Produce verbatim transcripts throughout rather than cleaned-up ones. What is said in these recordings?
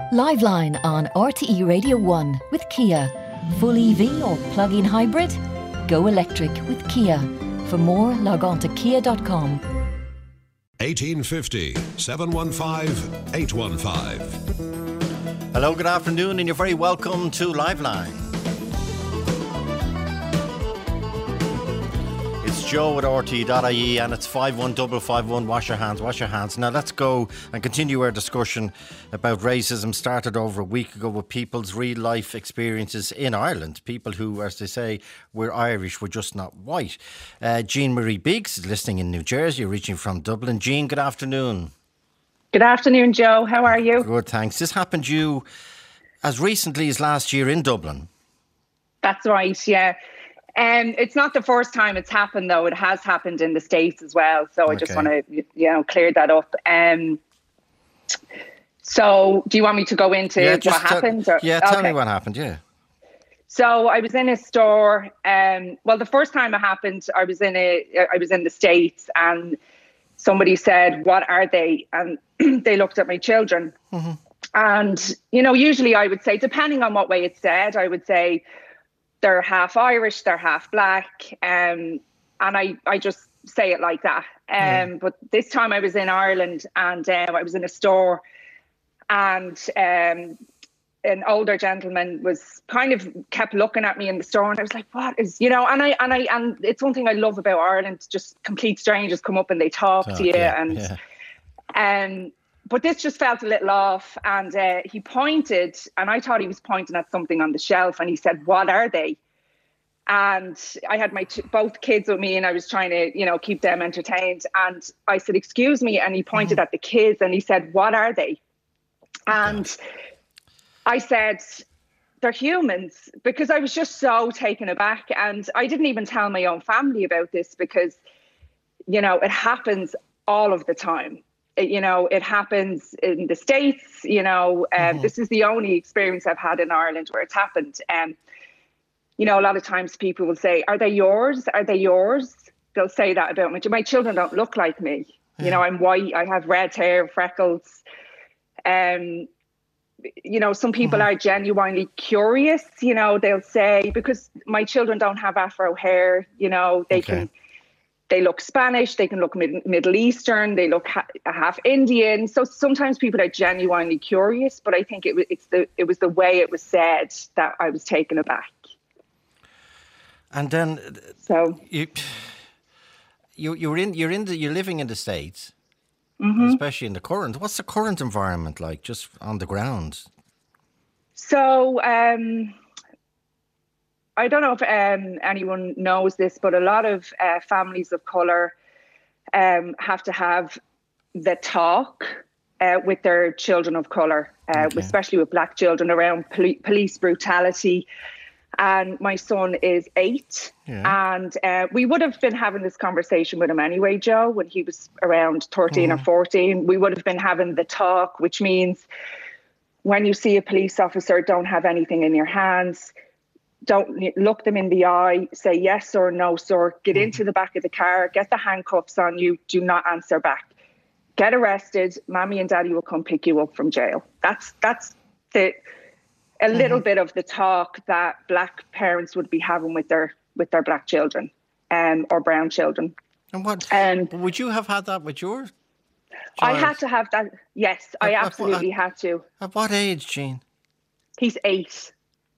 Liveline on R T E Radio one with Kia. Full E V or plug-in hybrid? Go electric with Kia. For more, log on to kia dot com. eighteen fifty, seven one five, eight one five. Hello, good afternoon, and you're very welcome to Liveline. It's Joe at R T E dot I E, and it's five one five five one. Wash your hands, wash your hands. Now let's go and continue our discussion about racism. Started over a week ago with people's real life experiences in Ireland. People who, as they say, we're Irish, we're just not white. Uh, Jean Marie Biggs is listening in New Jersey, reaching from Dublin. Jean, good afternoon. Good afternoon, Joe. How are you? Good, thanks. This happened to you as recently as last year in Dublin. That's right, yeah. And um, it's not the first time it's happened, though. It has happened in the States as well. So I Okay. just want to, you know, clear that up. Um, so do you want me to go into Yeah, what just tell- happened? Or? Yeah, tell Okay. me what happened, yeah. So I was in a store. Um, well, the first time it happened, I was in a, I was in the States, and somebody said, "What are they?" And they looked at my children. Mm-hmm. And, you know, usually I would say, depending on what way it's said, I would say they're half Irish, they're half black. Um, and I, I just say it like that. Um, Yeah. But this time I was in Ireland, and um, I was in a store, and um, an older gentleman was kind of kept looking at me in the store, and I was like, what is, you know, and I, and I, and it's one thing I love about Ireland, just complete strangers come up and they talk Talk, to you. yeah, and, yeah. um, but this just felt a little off, and uh, he pointed, and I thought he was pointing at something on the shelf, and he said, "What are they?" And I had my t- both kids with me, and I was trying to, you know, keep them entertained. And I said, "Excuse me," and he pointed Mm. at the kids, and he said, "What are they?" And I said, "They're humans," because I was just so taken aback, and I didn't even tell my own family about this because, you know, it happens all of the time. It, you know, it happens in the States. You know, uh, Mhm. this is the only experience I've had in Ireland where it's happened. Um, you know, a lot of times people will say, "Are they yours? Are they yours?" They'll say that about me. My children don't look like me. You know, I'm white. I have red hair, freckles. Um, you know, some people are genuinely curious. You know, they'll say, because my children don't have Afro hair, you know, they Okay. can, they look Spanish, they can look mid- Middle Eastern, they look ha- half Indian. So sometimes people are genuinely curious, but I think it was, it's the, it was the way it was said that I was taken aback. And then So, you, you you're in you're in the you're living in the States, mhm. especially in the current. What's the current environment like, just on the ground? so, um, I don't know if um, anyone knows this, but a lot of uh, families of colour um, have to have the talk uh, with their children of colour, uh, Okay. especially with black children, around poli- police brutality. And my son is eight. Yeah. And uh, we would have been having this conversation with him anyway, Joe, when he was around thirteen or fourteen. We would have been having the talk, which means when you see a police officer, don't have anything in your hands. Don't look them in the eye, say yes or no, sir. Get into the back of the car, get the handcuffs on you, do not answer back. Get arrested, mommy and daddy will come pick you up from jail. That's that's the a little bit of the talk that black parents would be having with their with their black children, um, or brown children. And what Um, would you have had that with your I child? had to have that. Yes, I At- at- absolutely had to. At what age, Jean? He's eight.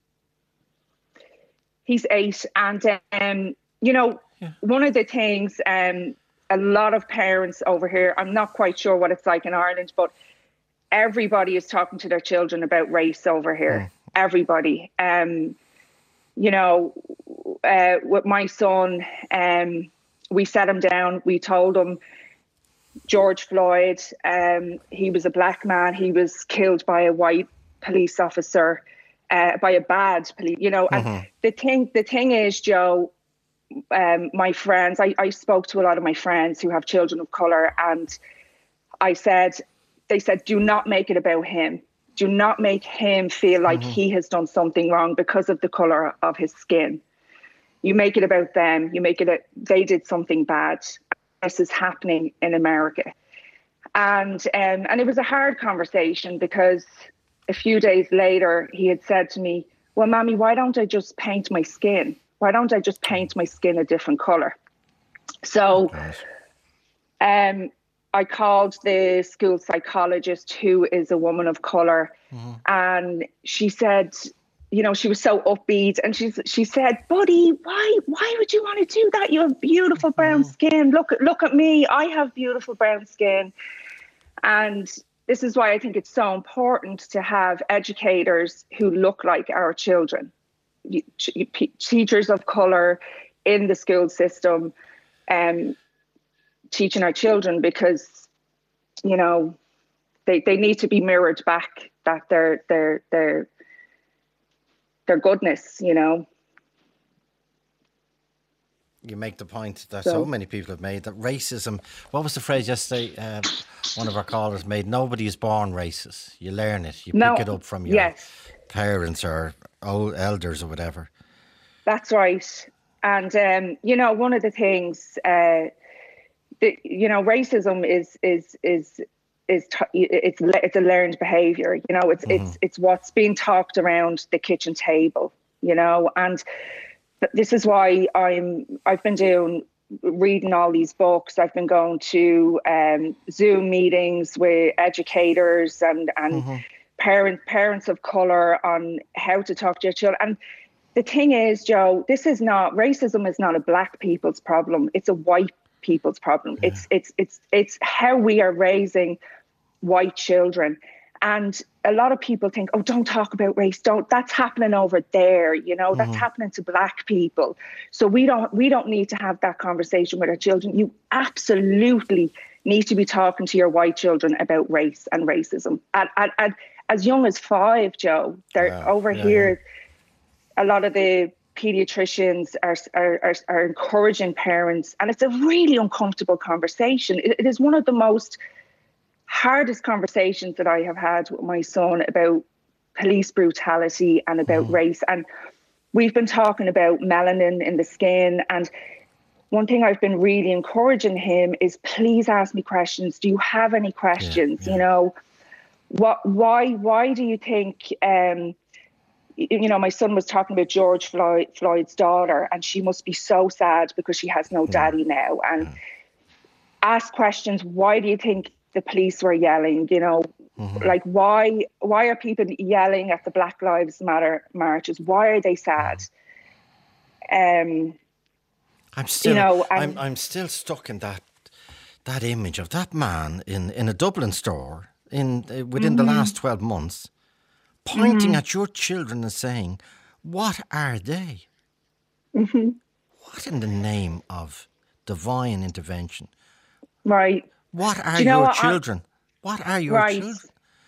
He's eight. And, um, you know, Yeah. one of the things, um, a lot of parents over here, I'm not quite sure what it's like in Ireland, but everybody is talking to their children about race over here. Everybody. Um, you know, uh, with my son, um, we sat him down, we told him, George Floyd, um, he was a black man, he was killed by a white police officer, uh, by a bad police, you know. And the thing, the thing is, Joe, um, my friends, I, I spoke to a lot of my friends who have children of colour, and I said, they said, do not make it about him. Do not make him feel like he has done something wrong because of the colour of his skin. You make it about them. You make it a, they did something bad. This is happening in America. And um, and it was a hard conversation because a few days later, he had said to me, well, Mommy, why don't I just paint my skin? Why don't I just paint my skin a different colour? So um, I called the school psychologist, who is a woman of colour, mm-hmm. and she said, you know, she was so upbeat, and she's she said, buddy, why why would you want to do that? You have beautiful brown mm-hmm. skin. Look, look at me. I have beautiful brown skin. And this is why I think it's so important to have educators who look like our children, teachers of colour in the school system, um, teaching our children, because, you know, they, they need to be mirrored back that they're, they're, they're, their goodness, you know. You make the point that so, so many people have made, that racism, what was the phrase yesterday? Uh, one of our callers made, nobody is born racist. You learn it. You no, pick it up from your yes. parents or old elders or whatever. That's right. And, um, you know, one of the things, uh, the, you know, racism is, is, is, is t- it's it's a learned behavior, you know. It's mm-hmm. it's it's what's being talked around the kitchen table, you know. And this is why I'm I've been doing reading all these books. I've been going to um, Zoom meetings with educators and and mm-hmm. parent parents of colour on how to talk to your children. And the thing is, Joe, this is not racism is not a black people's problem. It's a white people's problem. Yeah. It's it's it's it's how we are raising white children. And a lot of people think, oh, don't talk about race, don't, that's happening over there, you know, mm-hmm. that's happening to black people, so we don't we don't need to have that conversation with our children. You absolutely need to be talking to your white children about race and racism at, at, at as young as five, Joe. They're wow. over yeah, here yeah. A lot of the pediatricians are, are are are encouraging parents, and it's a really uncomfortable conversation. It, it is one of the most hardest conversations that I have had with my son about police brutality and about mm. race. And we've been talking about melanin in the skin. And one thing I've been really encouraging him is, please ask me questions. Do you have any questions? Yeah, yeah. You know, what, why, why do you think, um, you know, my son was talking about George Floyd, Floyd's daughter, and she must be so sad because she has no daddy yeah. now. And yeah. ask questions. Why do you think the police were yelling? You know, mm-hmm. like why why are people yelling at the Black Lives Matter marches? Why are they sad? Um, I'm still, you know, I'm I'm still stuck in that that image of that man in, in a Dublin store in uh, within mm-hmm. the last twelve months, pointing mm-hmm. at your children and saying, "What are they? Mm-hmm. What in the name of divine intervention? Right. What are you know your what? children? What are your right. children?"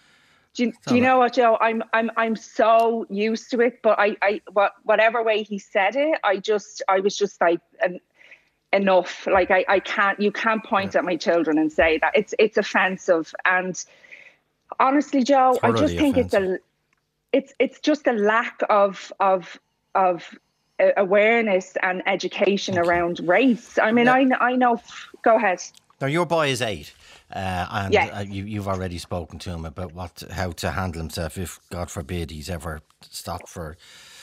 Do you, do you know what, Joe? I'm I'm I'm so used to it, but I I what whatever way he said it, I just I was just like en- enough. Like I, I can't you can't point yeah. at my children and say that. It's it's offensive. And honestly, Joe, totally I just think offensive. it's a it's it's just a lack of of of awareness and education okay. around race. I mean, now, I I know. Go ahead. Now, your boy is eight, uh, and yes. uh, you, you've already spoken to him about what, how to handle himself if, God forbid, he's ever stopped for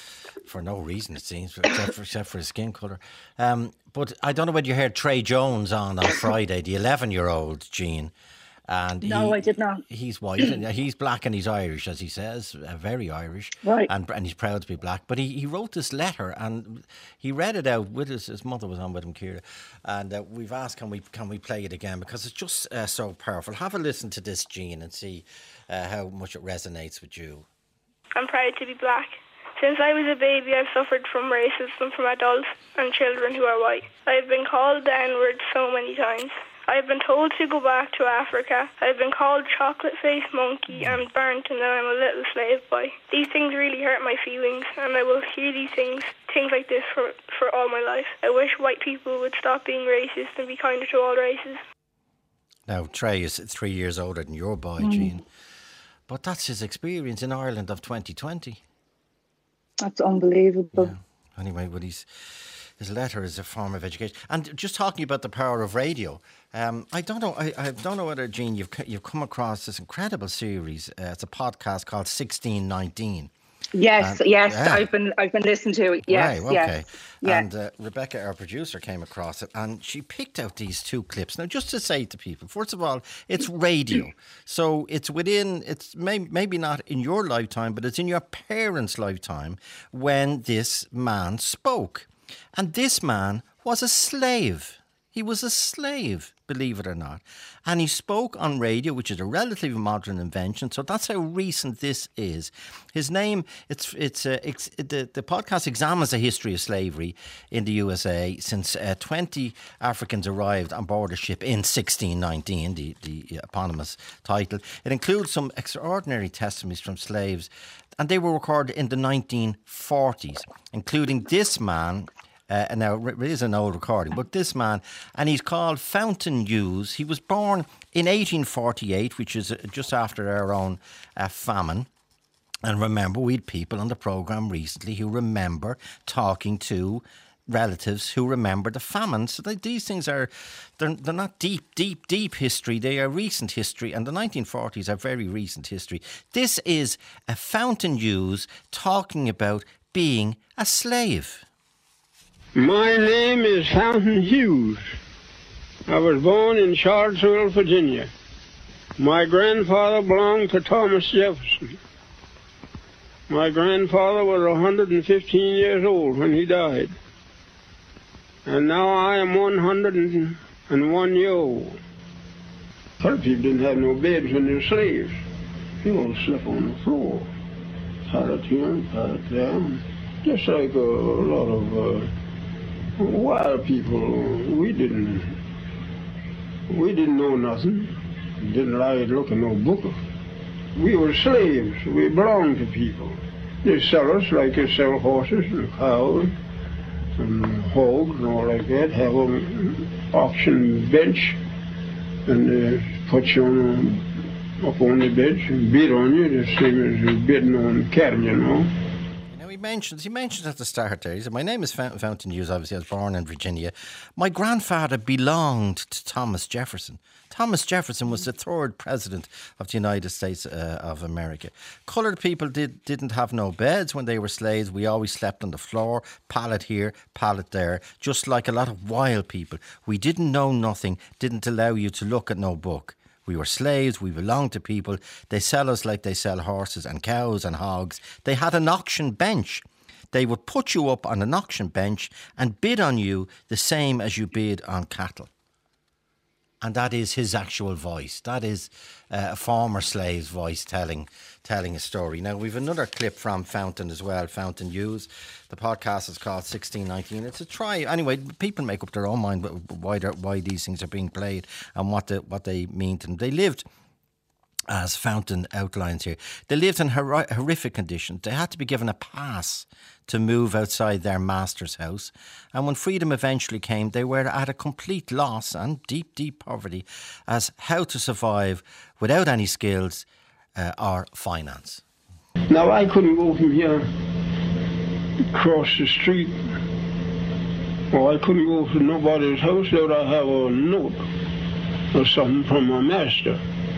for no reason, it seems, except for, except for his skin colour. Um, but I don't know whether you heard Trey Jones on on Friday, the eleven-year-old Jean. And no, he, I did not. He's white, and he's black, and he's Irish, as he says, uh, very Irish, right? And and he's proud to be black. But he, he wrote this letter, and he read it out with his his mother was on with him, Ciara, and uh, we've asked can we can we play it again because it's just uh, so powerful. Have a listen to this, Jean, and see uh, how much it resonates with you. I'm proud to be black. Since I was a baby, I've suffered from racism from adults and children who are white. I have been called the N-word so many times. I have been told to go back to Africa. I have been called chocolate-faced monkey and burnt, and that I'm a little slave boy. These things really hurt my feelings, and I will hear these things, things like this for, for all my life. I wish white people would stop being racist and be kinder to all races. Now, Trey is three years older than your boy, mm. Jean. But that's his experience in Ireland of twenty twenty. That's unbelievable. Yeah. Anyway, but he's his letter is a form of education. And just talking about the power of radio, um, I don't know. I, I don't know whether, Jean, you've you've come across this incredible series. Uh, it's a podcast called sixteen nineteen. Yes, and, yes, yeah. I've been I've been listening to it. Yes, right, okay. yes, yeah. And uh, Rebecca, our producer, came across it, and she picked out these two clips. Now, just to say to people, first of all, it's radio, so it's within. It's may, maybe not in your lifetime, but it's in your parents' lifetime when this man spoke, and this man was a slave. He was a slave, believe it or not. And he spoke on radio, which is a relatively modern invention. So that's how recent this is. His name, it's it's, uh, it's the, the podcast examines the history of slavery in the U S A since uh, twenty Africans arrived on board a ship in sixteen nineteen, the, the eponymous title. It includes some extraordinary testimonies from slaves, and they were recorded in the nineteen forties, including this man. Uh, now, it is an old recording, but this man, and he's called Fountain Hughes. He was born in eighteen forty-eight, which is just after our own uh, famine. And remember, we had people on the programme recently who remember talking to relatives who remember the famine. So they, these things are, they're, they're not deep, deep, deep history. They are recent history, and the nineteen forties are very recent history. This is a Fountain Hughes talking about being a slave. My name is Fountain Hughes. I was born in Charlottesville, Virginia. My grandfather belonged to Thomas Jefferson. My grandfather was one hundred fifteen years old when he died. And now I am one hundred one years old. Other people didn't have no beds when they were slaves. They all slept on the floor. Pallet here, pallet there. Just like a, a lot of... Uh, wild people. We didn't we didn't know nothing. Didn't like to look at no book. We were slaves. We belonged to people. They sell us like they sell horses and cows and hogs and all like that. Have an auction bench and they put you on up on the bench and bid on you the same as bidding on cattle, you know. He mentions, he mentions at the start there, he said, my name is Fountain Hughes, obviously I was born in Virginia. My grandfather belonged to Thomas Jefferson. Thomas Jefferson was the third president of the United States uh, of America. Coloured people did, didn't have no beds when they were slaves. We always slept on the floor, pallet here, pallet there, just like a lot of wild people. We didn't know nothing, didn't allow you to look at no book. We were slaves, we belonged to people. They sell us like they sell horses and cows and hogs. They had an auction bench. They would put you up on an auction bench and bid on you the same as you bid on cattle. And that is his actual voice. That is uh, a former slave's voice telling telling a story. Now, we've another clip from Fountain as well, Fountain Hughes. The podcast is called sixteen nineteen. It's a try. Anyway, people make up their own mind why why these things are being played and what the, what they mean to them. They lived, as Fountain outlines here, they lived in hor- horrific conditions. They had to be given a pass to move outside their master's house. And when freedom eventually came, they were at a complete loss and deep, deep poverty as how to survive without any skills uh, or finance. Now, I couldn't go from here across the street, or I couldn't go to nobody's house without I have a note or something from my master.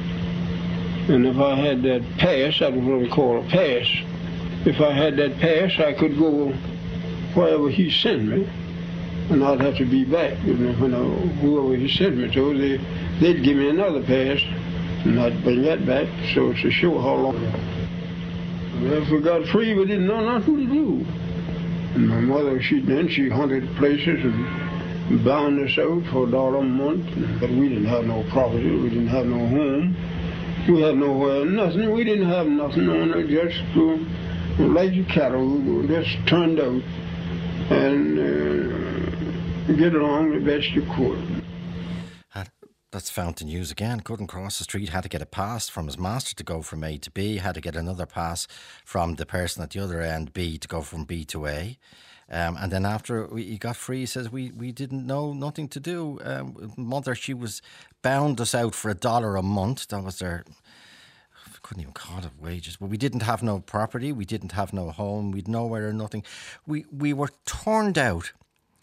And if I had that pass, that was what we call a pass. If I had that pass, I could go wherever he sent me, and I'd have to be back. You know, when I, whoever he sent me to, they, they'd give me another pass, and I'd bring that back, so to show how long. And if we got free, we didn't know nothing to do. And my mother, she then she hunted places and bound us out for a dollar a month, but we didn't have no property, we didn't have no home. We had nowhere, nothing. We didn't have nothing on it, just to, like the cattle, we just turned out and uh, get along the best you could. That's Fountain Hughes again. Couldn't cross the street, had to get a pass from his master to go from A to B, had to get another pass from the person at the other end, B, to go from B to A. Um, and then after he got free, he says, we, we didn't know, nothing to do. Um, mother, she was bound us out for a dollar a month. That was their, I couldn't even call it wages. But we didn't have no property. We didn't have no home. We'd nowhere or nothing. We, we were turned out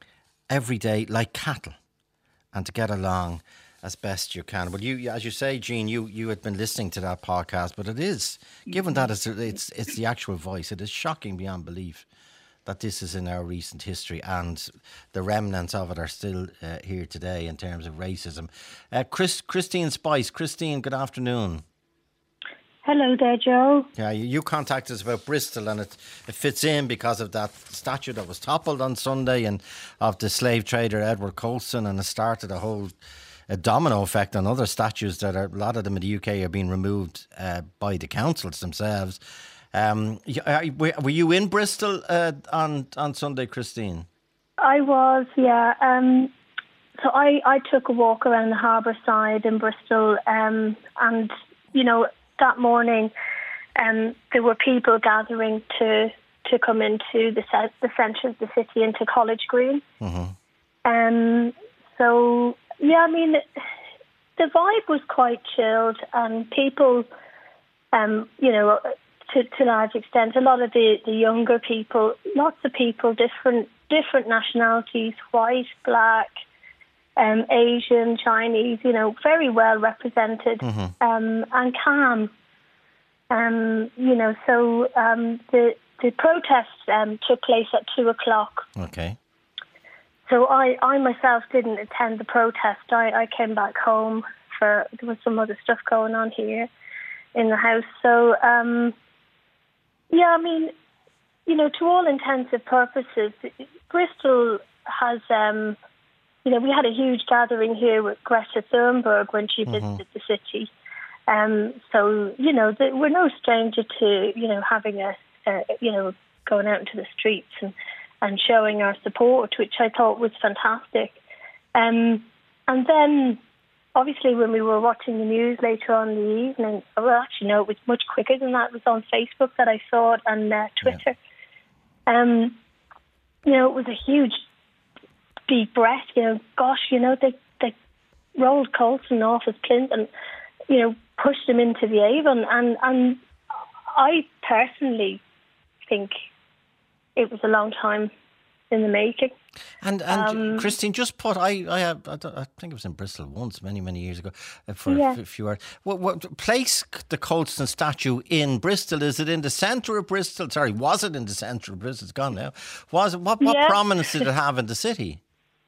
every day like cattle and to get along as best you can. But you, as you say, Jean, you, you had been listening to that podcast, but it is, given that it's, it's, it's the actual voice, it is shocking beyond belief that this is in our recent history and the remnants of it are still uh, here today in terms of racism. Uh, Chris, Christine Spice. Christine, good afternoon. Hello there, Joe. Yeah, you, you contacted us about Bristol, and it, it fits in because of that statue that was toppled on Sunday and of the slave trader Edward Colston, and it started a whole a domino effect on other statues that are, a lot of them in the U K are being removed uh, by the councils themselves. Um, were you in Bristol uh, on on Sunday, Christine? I was, yeah. Um, so I, I took a walk around the harbour side in Bristol, um, and you know that morning, um, there were people gathering to to come into the the centre of the city, into College Green. Mm-hmm. Um, so yeah, I mean the vibe was quite chilled, and people, um, you know. To, to a large extent, a lot of the, the younger people, lots of people, different different nationalities, white, black, um, Asian, Chinese, you know, very well represented, mm-hmm. um, and calm. Um, you know, so um, the the protest um, took place at two o'clock. Okay. So I, I myself didn't attend the protest. I, I came back home for there was some other stuff going on here in the house. So. Um, Yeah, I mean, you know, to all intents and purposes, Bristol has, um, you know, we had a huge gathering here with Greta Thunberg when she visited mm-hmm. the city. Um, so, you know, the, we're no stranger to, you know, having a, a, you know, going out into the streets and, and showing our support, which I thought was fantastic. Um, and then, obviously, when we were watching the news later on in the evening, well, actually, no, it was much quicker than that. It was on Facebook that I saw it, and uh, Twitter. Yeah. Um, you know, it was a huge, deep breath. You know, gosh, you know, they, they rolled Colston off his plinth and, you know, pushed him into the Avon. And, and I personally think it was a long time in the making. And and um, Christine, just put I I, have, I, I think it was in Bristol once, many many years ago, uh, for yeah. a few hours. What, what place the Colston statue in Bristol? Is it in the centre of Bristol? Sorry, was it in the centre of Bristol? It's gone now. Was it? What, what yeah. prominence did it have in the city?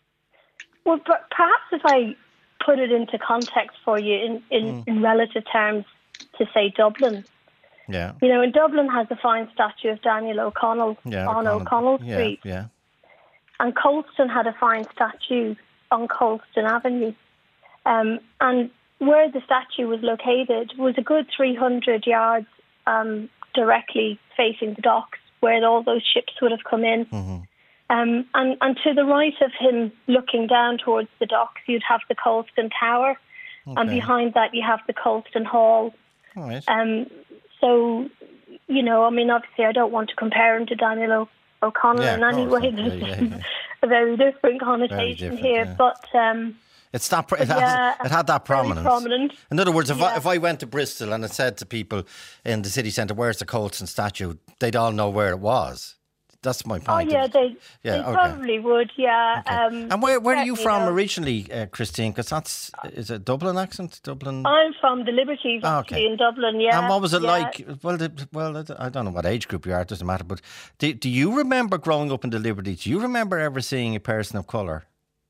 Well, perhaps if I put it into context for you in in, mm. in relative terms, to say Dublin. Yeah. You know, in Dublin has a fine statue of Daniel O'Connell yeah, on O'Connell, O'Connell yeah, Street. Yeah. And Colston had a fine statue on Colston Avenue. Um, and where the statue was located was a good three hundred yards um, directly facing the docks where all those ships would have come in. Mm-hmm. Um, and, and to the right of him, looking down towards the docks, you'd have the Colston Tower. Okay. And behind that, you have the Colston Hall. All right. Um, so, you know, I mean, obviously, I don't want to compare him to Daniel o- O'Connell yeah, in any way. There's yeah, yeah, yeah. a very different connotation very different, here. Yeah. But um, it's that. It, has, yeah, it had that prominence. prominent. In other words, if, yeah. I, if I went to Bristol and I said to people in the city centre, "Where's the Colston statue?" they'd all know where it was. That's my point. Oh yeah, they, yeah, they okay. probably would. Yeah. Okay. Um, and where where are you from know. originally, uh, Christine? Because that's is it Dublin accent? Dublin. I'm from the Liberties, oh, okay. actually in Dublin. Yeah. And what was it yeah. like? Well, the, well, I don't know what age group you are. It doesn't matter. But do, do you remember growing up in the Liberties? Do you remember ever seeing a person of colour?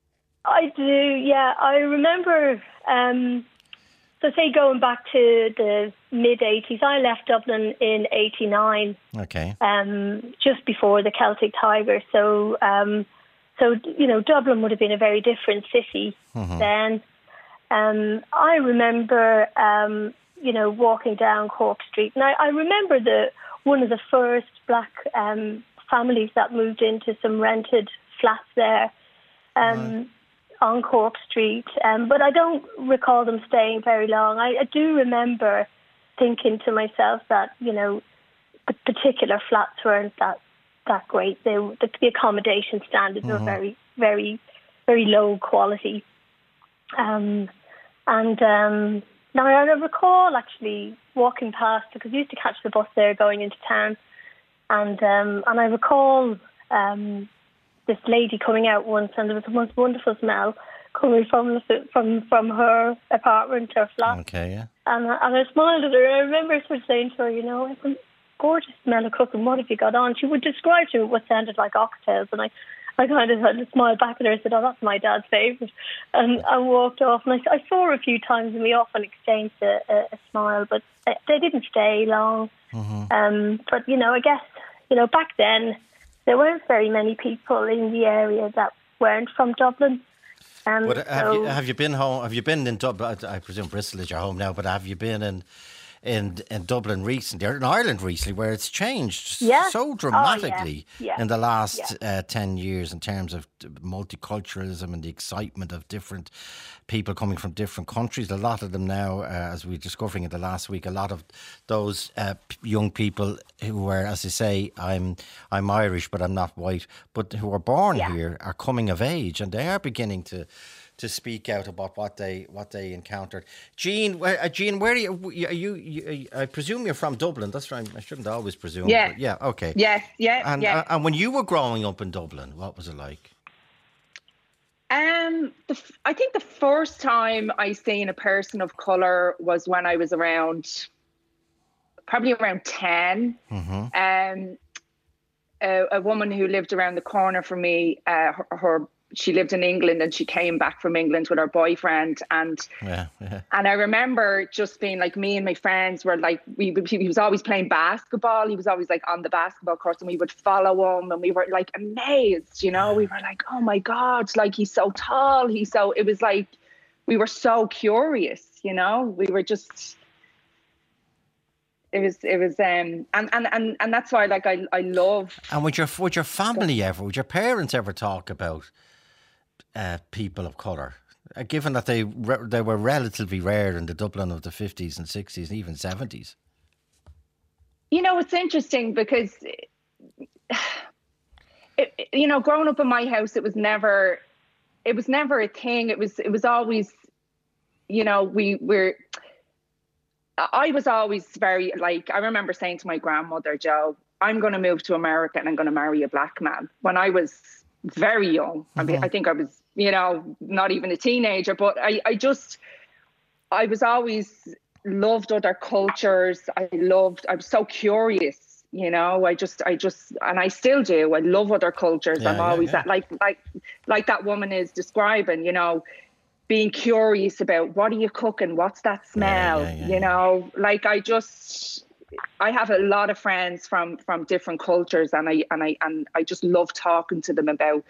I do. Yeah, I remember. Um, So say going back to the mid eighties, I left Dublin in eighty-nine. Okay. Um, just before the Celtic Tiger. So, um, so you know, Dublin would have been a very different city mm-hmm. then. Um, I remember, um, you know, walking down Cork Street, and I, I remember the one of the first black um, families that moved into some rented flats there. Um, right. On Cork Street, um, but I don't recall them staying very long. I, I do remember thinking to myself that, you know, the particular flats weren't that that great. They, the, the accommodation standards mm-hmm. were very, very, very low quality. Um, and um, now I recall actually walking past, because I used to catch the bus there going into town, and um, and I recall um, this lady coming out once, and there was the most wonderful smell coming from the, from from her apartment or flat. Okay, yeah. And, and I smiled at her. I remember sort of saying to her, you know, it's a gorgeous smell of cooking. What have you got on? She would describe to me what sounded like oxtails, and I, I kind of had to smile back at her and said, oh, that's my dad's favourite. And I walked off, and I, I saw her a few times, and we often exchanged a, a, a smile, but they didn't stay long. Mm-hmm. Um, but, you know, I guess, you know, back then, there weren't very many people in the area that weren't from Dublin. Um, but have, so you, have you been home? Have you been in Dublin? I, I presume Bristol is your home now, but have you been in in, in Dublin recently, or in Ireland recently, where it's changed yeah. so dramatically oh, yeah. Yeah. in the last yeah. uh, ten years in terms of multiculturalism and the excitement of different people coming from different countries? A lot of them now, uh, as we were discovering in the last week, a lot of those uh, young people who were, as I say, I'm I'm Irish, but I'm not white, but who are born yeah. here are coming of age, and they are beginning to to speak out about what they what they encountered. Jean, where, uh, Jean, where are you, are you, you? I presume you're from Dublin. That's right. I shouldn't always presume. Yeah. But yeah. Okay. Yes. Yeah. And yeah. Uh, and when you were growing up in Dublin, what was it like? Um, the, I think the first time I seen a person of colour was when I was around, probably around ten. Mm-hmm. Um, a, a woman who lived around the corner from me, uh, her, her she lived in England, and she came back from England with her boyfriend, and yeah, yeah. and I remember just being like, me and my friends were like, we he was always playing basketball. He was always like on the basketball court, and we would follow him, and we were like amazed, you know. We were like, oh my God, like he's so tall, he's so. It was like we were so curious, you know. We were just. It was, it was, um, and, and, and, and that's why, like, I, I love. And would your, would your family ever, would your parents ever talk about uh, people of colour, uh, given that they re- they were relatively rare in the Dublin of the fifties and sixties and even seventies? You know, it's interesting because, it, you know, growing up in my house, it was never, it was never a thing. It was, it was always, you know, we were. I was always very, like, I remember saying to my grandmother, Jo, I'm going to move to America and I'm going to marry a black man. When I was very young, mm-hmm. I mean, I think I was, you know, not even a teenager, but I, I just, I was always loved other cultures. I loved, I was so curious, you know, I just, I just, and I still do. I love other cultures. Yeah, I'm yeah, always yeah. that, like, like, like that woman is describing, you know, being curious about what are you cooking? What's that smell? Yeah, yeah, yeah, you know, like I just, I have a lot of friends from, from different cultures, and I, and I, and I just love talking to them about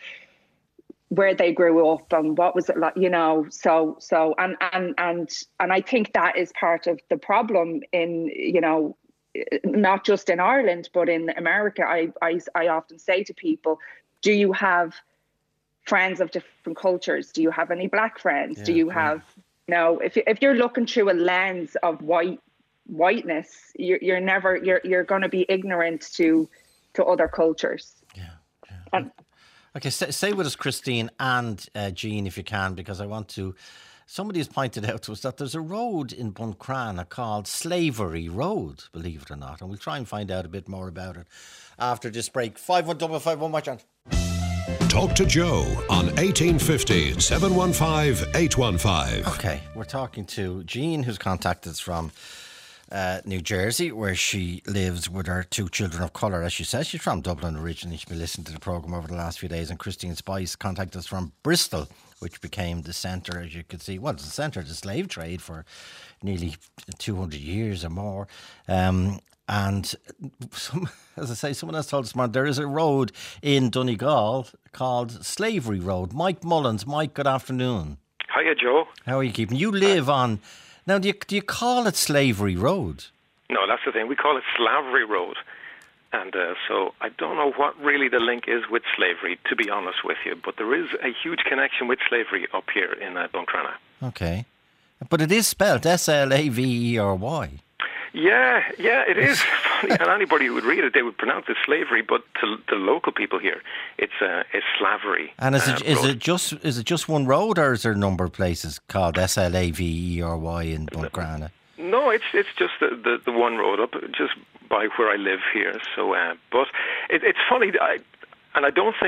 where they grew up and what was it like, you know, so, so, and, and, and, and I think that is part of the problem in, you know, not just in Ireland, but in America. I, I, I often say to people, do you have friends of different cultures? Do you have any black friends? Yeah, do you have yeah. you know, if if you're looking through a lens of white whiteness, you're you're never you're you're going to be ignorant to to other cultures. Yeah. yeah. And, okay, stay, stay with us, Christine and uh, Jean, if you can, because I want to. Somebody has pointed out to us that there's a road in Buncrana called Slavery Road, believe it or not, and we'll try and find out a bit more about it after this break. Five one double five one. Watch out. Talk to Joe on eighteen fifty, seven one five, eight one five. Okay, we're talking to Jean, who's contacted us from uh, New Jersey, where she lives with her two children of colour. As she says, she's from Dublin originally. She's been listening to the programme over the last few days. And Christine Spice contacted us from Bristol, which became the centre, as you can see, well, it's the centre of the slave trade for nearly two hundred years or more. Um, and some, as I say, someone else told us, man, there is a road in Donegal called Slavery Road. Mike Mullins. Mike, good afternoon. Hiya, Joe. How are you keeping? You live on... Now, do you, do you call it Slavery Road? No, that's the thing. We call it Slavery Road. And uh, so I don't know what really the link is with slavery, to be honest with you. But there is a huge connection with slavery up here in uh, Buncrana. Okay. But it is spelled S L A V E R Y. Yeah, yeah, it is. And anybody who would read it, they would pronounce it slavery. But to the local people here, it's uh, it's slavery. And is uh, it is it just is it just one road, or is there a number of places called S L A V E R Y in Buncrana? No, it's it's just the, the, the one road up, just by where I live here. So, uh, but it, it's funny, I, and I don't think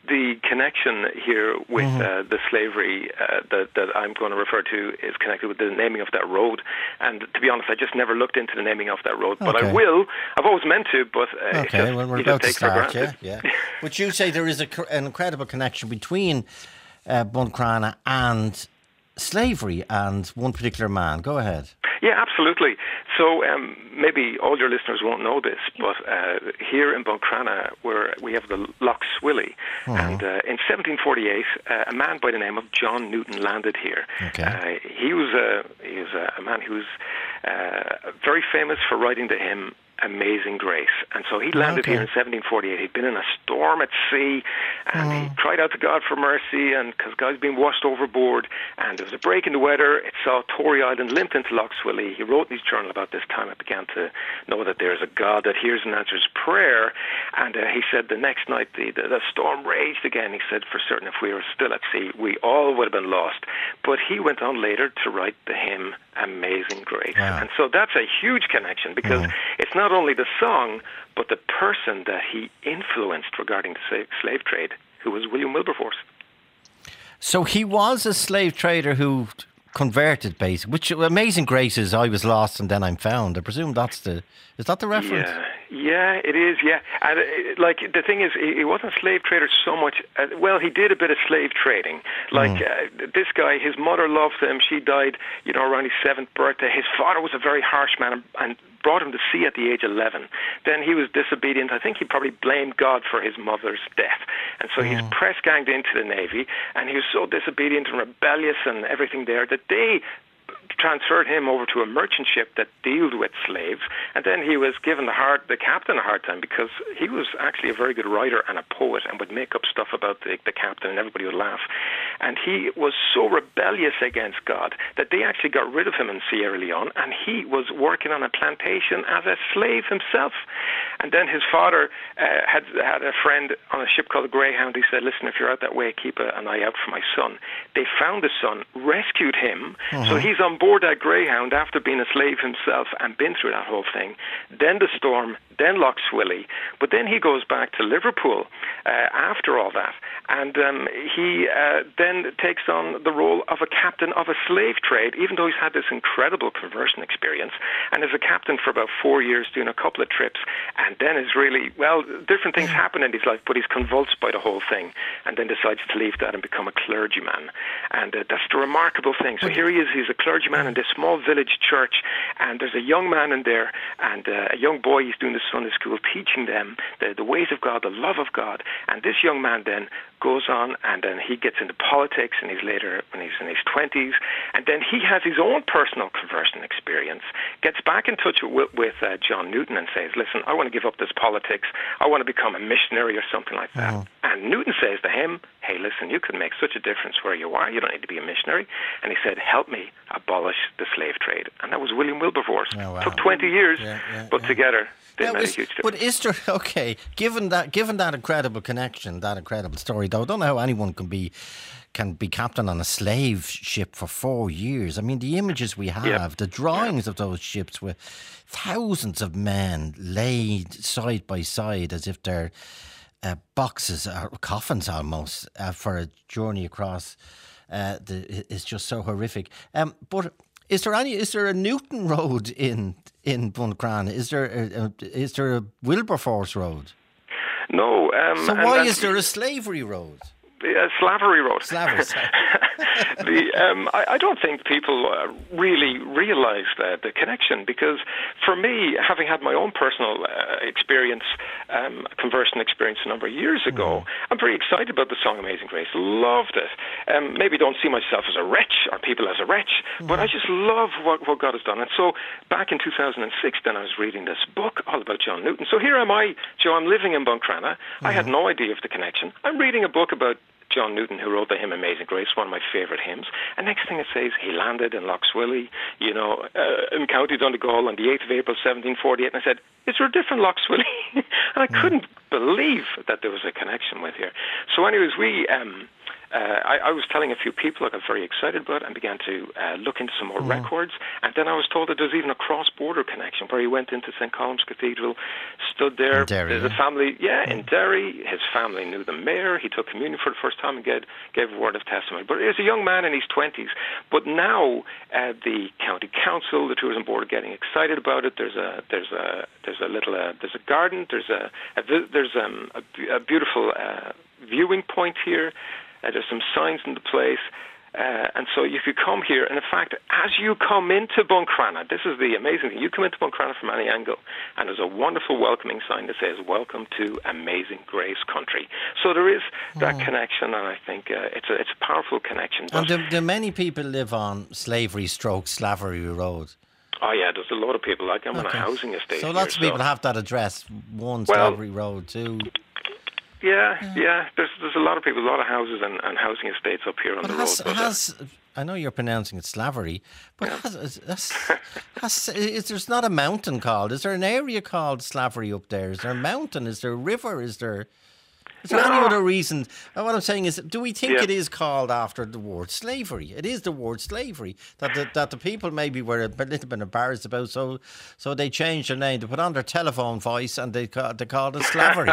the connection here with Mm-hmm. uh, the slavery uh, that, that I'm going to refer to is connected with the naming of that road. And to be honest, I just never looked into the naming of that road, but Okay. I will. I've always meant to, but uh, it's Okay, just, well, we're you just about to take for start, yeah. granted. yeah. Would you say there is a, cr- an incredible connection between uh, Buncrana and slavery and one particular man? Go ahead. Yeah, absolutely. So um, maybe all your listeners won't know this, but uh, here in Buncrana, where we have the Lough Swilly, and uh, in seventeen forty-eight, uh, a man by the name of John Newton landed here. Okay. Uh, he was a he was a, a man who was uh, very famous for writing the hymn Amazing Grace. And so he landed Okay. here in seventeen forty-eight. He'd been in a storm at sea, and he cried out to God for mercy, and because God's been washed overboard, and there was a break in the weather. It saw Tory Island limped into Lough Swilly. He wrote in his journal about this time. I began to know that there's a God that hears and answers prayer. And uh, he said the next night the, the, the storm raged again. He said, for certain, if we were still at sea, we all would have been lost. But he went on later to write the hymn Amazing Grace. Wow. And so that's a huge connection, because Mm. it's not only the song, but the person that he influenced regarding the sa- slave trade, who was William Wilberforce. So he was a slave trader who converted, basically. Which Amazing Grace is I was lost and then I'm found. I presume that's the... Is that the reference? Yeah, yeah, it is, yeah. And uh, like, the thing is, he he wasn't a slave trader so much, uh, well, he did a bit of slave trading. Like, uh, this guy, his mother loved him, she died, you know, around his seventh birthday. His father was a very harsh man and, and brought him to sea at the age of eleven. Then he was disobedient. I think he probably blamed God for his mother's death. And so he's press ganged into the Navy, and he was so disobedient and rebellious and everything there that they transferred him over to a merchant ship that dealt with slaves, and then he was given the hard, the captain a hard time, because he was actually a very good writer and a poet and would make up stuff about the, the captain, and everybody would laugh. And he was so rebellious against God that they actually got rid of him in Sierra Leone, and he was working on a plantation as a slave himself. And then his father uh, had had a friend on a ship called the Greyhound. He said, listen, if you're out that way, keep a, an eye out for my son. They found his son, rescued him, so he's on board that Greyhound after being a slave himself and been through that whole thing. Then the storm, then Lough Swilly, but then he goes back to Liverpool uh, after all that, and um, he uh, then takes on the role of a captain of a slave trade, even though he's had this incredible conversion experience, and is a captain for about four years doing a couple of trips, and then is really, well, different things happen in his life, but he's convulsed by the whole thing, and then decides to leave that and become a clergyman. And uh, that's the remarkable thing. So here he is, he's a clergyman in this small village church, and there's a young man in there, and uh, a young boy, he's doing the Sunday school, teaching them the, the ways of God, the love of God. And this young man then goes on, and then he gets into politics, and he's later, when he's in his twenties, and then he has his own personal conversion experience, gets back in touch with, with uh, John Newton and says, listen, I want to give up this politics, I want to become a missionary or something like that. Mm. And Newton says to him, hey, listen, you can make such a difference where you are, you don't need to be a missionary. And he said, help me abolish the slave trade. And that was William Wilberforce. Oh, wow. Took twenty years, yeah, yeah, but yeah. together they Yeah, made was- a huge difference. but is there, okay, given that given that incredible connection, that incredible story, though, I don't know how anyone can be can be captain on a slave ship for four years. I mean, the images we have, Yeah. the drawings of those ships with thousands of men laid side by side as if they're uh, boxes or coffins almost uh, for a journey across, uh, the, is just so horrific. Um, but is there any? Is there a Newton Road in in Buncrana? Is there a, a, is there a Wilberforce Road? No. Um, So and why that's- is there a slavery road? Uh, Slavery Road. Slavery, sorry. the, um, I, I don't think people uh, really realise the, the connection, because for me, having had my own personal uh, experience, um, conversion experience a number of years ago, mm. I'm very excited about the song Amazing Grace. Loved it. Um, maybe don't see myself as a wretch or people as a wretch, mm. but I just love what, what God has done. And so back in two thousand six, then I was reading this book all about John Newton. So here am I, Joe, I'm living in Buncrana. Mm. I had no idea of the connection. I'm reading a book about John Newton, who wrote the hymn Amazing Grace, one of my favourite hymns. And next thing it says, he landed in Lough Swilly, you know, uh, in County Donegal on the eighth of April, seventeen forty-eight. And I said, is there a different Lough Swilly? and I mm. couldn't believe that there was a connection with here. So anyways, we... Um, Uh, I, I was telling a few people I got very excited about it and began to uh, look into some more mm. records. And then I was told that there's even a cross-border connection where he went into Saint Colum's Cathedral, stood there. In Derry, There's yeah. a family, yeah, in Derry. His family knew the mayor. He took communion for the first time and gave, gave a word of testimony. But he was a young man in his twenties. But now uh, the county council, the tourism board, are getting excited about it. There's a there's a there's a little uh, there's a garden. There's a, a there's um, a, a beautiful uh, viewing point here. Uh, there's some signs in the place. Uh, and so if you come here, and in fact, as you come into Buncrana, this is the amazing thing, you come into Buncrana from any angle, and there's a wonderful welcoming sign that says, welcome to Amazing Grace Country. So there is that oh. connection, and I think uh, it's, a, it's a powerful connection. And do, do many people live on Slavery stroke Slavery Road? Oh yeah, there's a lot of people. Like I'm okay. on a housing estate. So lots here, of people so. have that address, one well, Slavery Road, two... Yeah, yeah, yeah. There's there's a lot of people, a lot of houses and, and housing estates up here on but the has, road. But has, uh, I know you're pronouncing it Slavery, but yeah. has, has, has, is there's not a mountain called? Is there an area called Slavery up there? Is there a mountain? Is there a river? Is there... Is there no. any other reason? What I'm saying is, do we think yeah. it is called after the word slavery? It is the word slavery that the, that the people maybe were a little bit embarrassed about, so so they changed their name. They put on their telephone voice and they call, they called it slavery.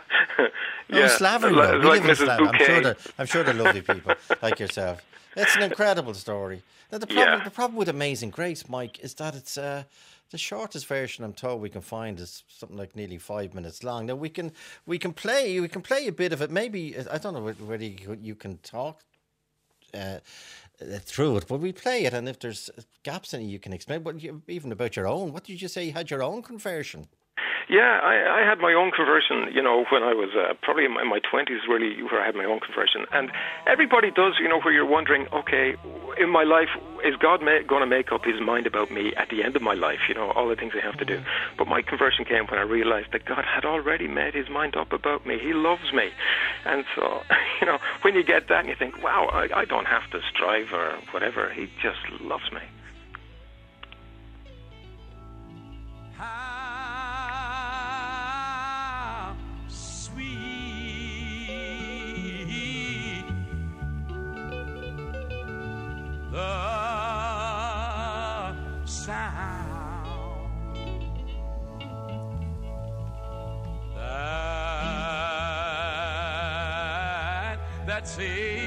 Yeah, oh, Slavery. Like, we like live Missus in Slavery. I'm sure, they're, Bouquet. I'm sure they're lovely people like yourself. It's an incredible story. Now, the problem, Yeah. the problem with Amazing Grace, Mike, is that it's uh, the shortest version I'm told we can find is something like nearly five minutes long. Now we can we can play we can play a bit of it. Maybe I don't know whether you, you can talk uh, through it, but we play it, and if there's gaps in it, you can explain. But you, even about your own, what did you say? You had your own conversion? Yeah, I, I had my own conversion, you know, when I was uh, probably in my, in my twenties, really, where I had my own conversion. And everybody does, you know, where you're wondering, okay, in my life, is God ma- going to make up his mind about me at the end of my life, you know, all the things I have to do. But my conversion came when I realized that God had already made his mind up about me. He loves me. And so, you know, when you get that and you think, wow, I, I don't have to strive or whatever. He just loves me. The sound that that sings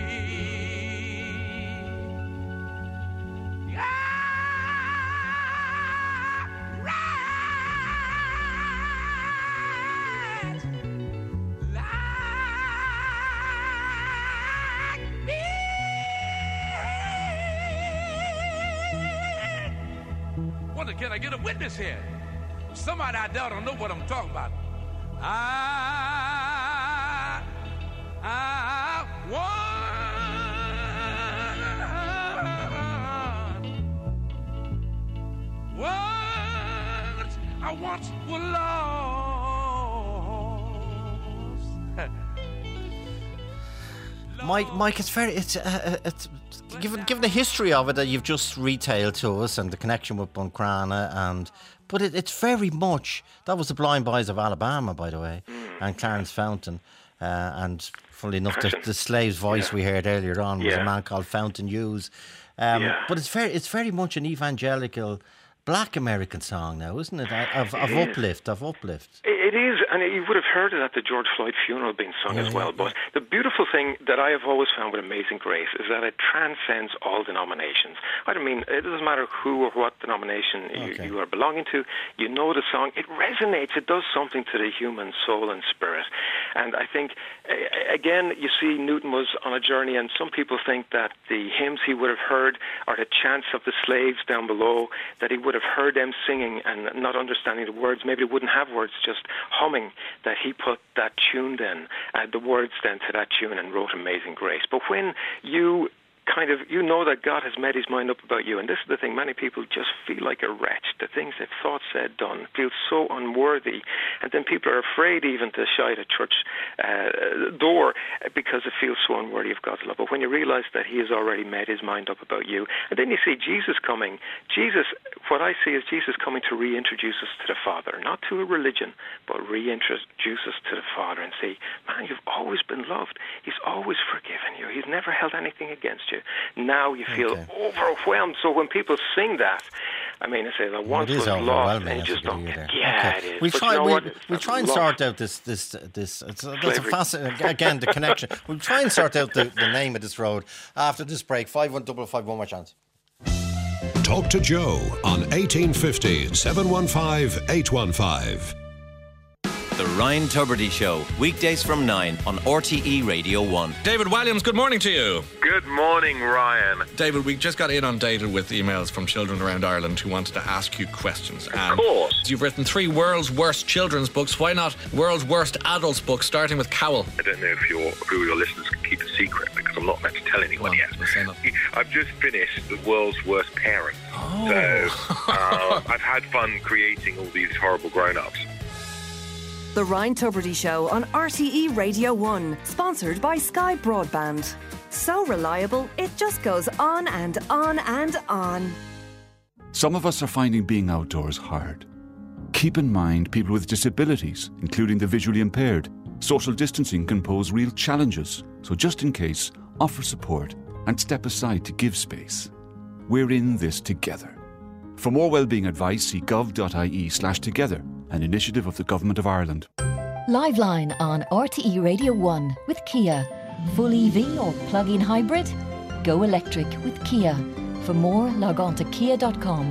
Can I get a witness here? Somebody out there don't know what I'm talking about. I, I want, what I once was lost. Mike, Mike, it's very, it's, uh, it's given given the history of it that you've just retailed to us and the connection with Buncrana, and but it, it's very much that was the Blind Boys of Alabama, by the way, and Clarence Fountain, uh, and funnily enough, the, the slave's voice yeah. we heard earlier on was yeah. a man called Fountain Hughes. Um, yeah. But it's very, it's very much an evangelical Black American song now, isn't it? Of, of it uplift, of uplift. It is, and you would have heard it at the George Floyd funeral being sung yeah, as well. Yeah. But the beautiful thing that I have always found with Amazing Grace is that it transcends all denominations. I don't mean, it doesn't matter who or what denomination you, okay. you are belonging to. You know the song, it resonates, it does something to the human soul and spirit. And I think, again, you see Newton was on a journey, and some people think that the hymns he would have heard are the chants of the slaves down below, that he would have heard them singing and not understanding the words. Maybe they wouldn't have words, just humming, that he put that tune then, uh, the words then to that tune, and wrote Amazing Grace. But when you kind of, you know that God has made his mind up about you, and this is the thing, many people just feel like a wretch. The things they've thought, said, done, feel so unworthy, and then people are afraid even to shout at church uh, door because it feels so unworthy of God's love. But when you realize that he has already made his mind up about you, and then you see Jesus coming, Jesus, what I see is Jesus coming to reintroduce us to the Father, not to a religion, but reintroduce us to the Father and say, man, you've always been loved. He's always forgiven you. He's never held anything against you. Now you feel okay. overwhelmed. So when people sing that, I mean, I say that once it is was lost, overwhelming. and you just don't. Yeah, okay. it is. We But try. you know we, what? we try and Lost. sort out this. This. This. It's, uh, that's a Slavery. fascinating. Again, the connection. We'll try and sort out the, the name of this road after this break. Five one double five. One more chance. Talk to Joe on eighteen fifty, seven one five, eight one five. The Ryan Tubridy Show, weekdays from nine on R T E Radio one. David Williams, good morning to you. Good morning, Ryan. David, we just got inundated with emails from children around Ireland who wanted to ask you questions. Of and course. You've written three world's worst children's books. Why not world's worst adults books, starting with Cowell? I don't know if your who your listeners can keep a secret because I'm not meant to tell anyone Well, yet. we'll say nothing. I've just finished The World's Worst Parent. Oh. So uh, I've had fun creating all these horrible grown-ups. The Ryan Tubridy Show on R T E Radio one, sponsored by Sky Broadband. So reliable, it just goes on and on and on. Some of us are finding being outdoors hard. Keep in mind people with disabilities, including the visually impaired. Social distancing can pose real challenges, so just in case, offer support and step aside to give space. We're in this together. For more wellbeing advice, see gov.ie slash together, an initiative of the Government of Ireland. Liveline on R T E Radio one with Kia. Full E V or plug-in hybrid? Go electric with Kia. For more, log on to kia dot com.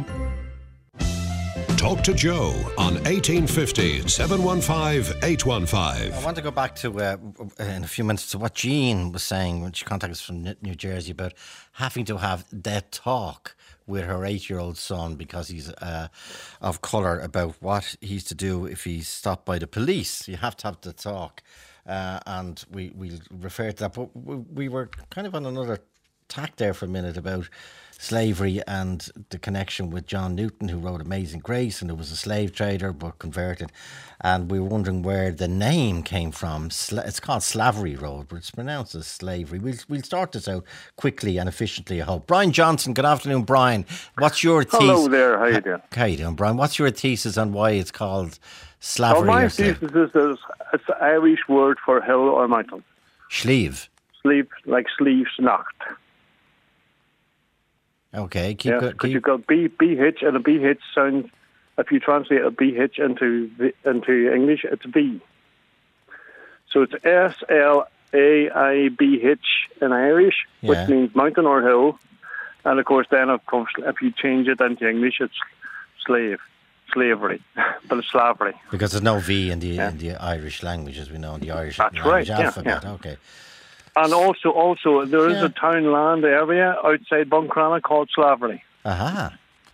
Talk to Joe on eighteen fifty, seven one five, eight one five. I want to go back to, uh, in a few minutes, to what Jean was saying when she contacted us from New Jersey about having to have that talk with her eight-year-old son because he's uh, of colour about what he's to do if he's stopped by the police. You have to have the talk. Uh, and we, we referred to that. But we, we were kind of on another tack there for a minute about slavery and the connection with John Newton, who wrote Amazing Grace, and who was a slave trader but converted. And we were wondering where the name came from. Sla- it's called Slavery Road, but it's pronounced as slavery. We'll, we'll start this out quickly and efficiently, I hope. Brian Johnson, good afternoon, Brian. What's your thesis? Hello there, how you doing? How you doing, Brian? What's your thesis on why it's called Slavery? Well, my or slave- thesis is that it's an Irish word for hill or mountain. Sleeve. Sleep, like sleeves, nacht. Okay, keep yeah, going. because you've got B, B hitch, and a B hitch sounds, if you translate a B hitch into into English, it's B. So it's S L A I B hitch in Irish, Yeah. which means mountain or hill. And of course, then of course, if you change it into English, it's slave, slavery, but it's slavery. Because there's no V in the Yeah. in the Irish language, as we know, in the Irish That's language right, yeah, alphabet. yeah. Okay. And also, also there is Yeah. a townland area outside Buncrana called Slavery. Aha.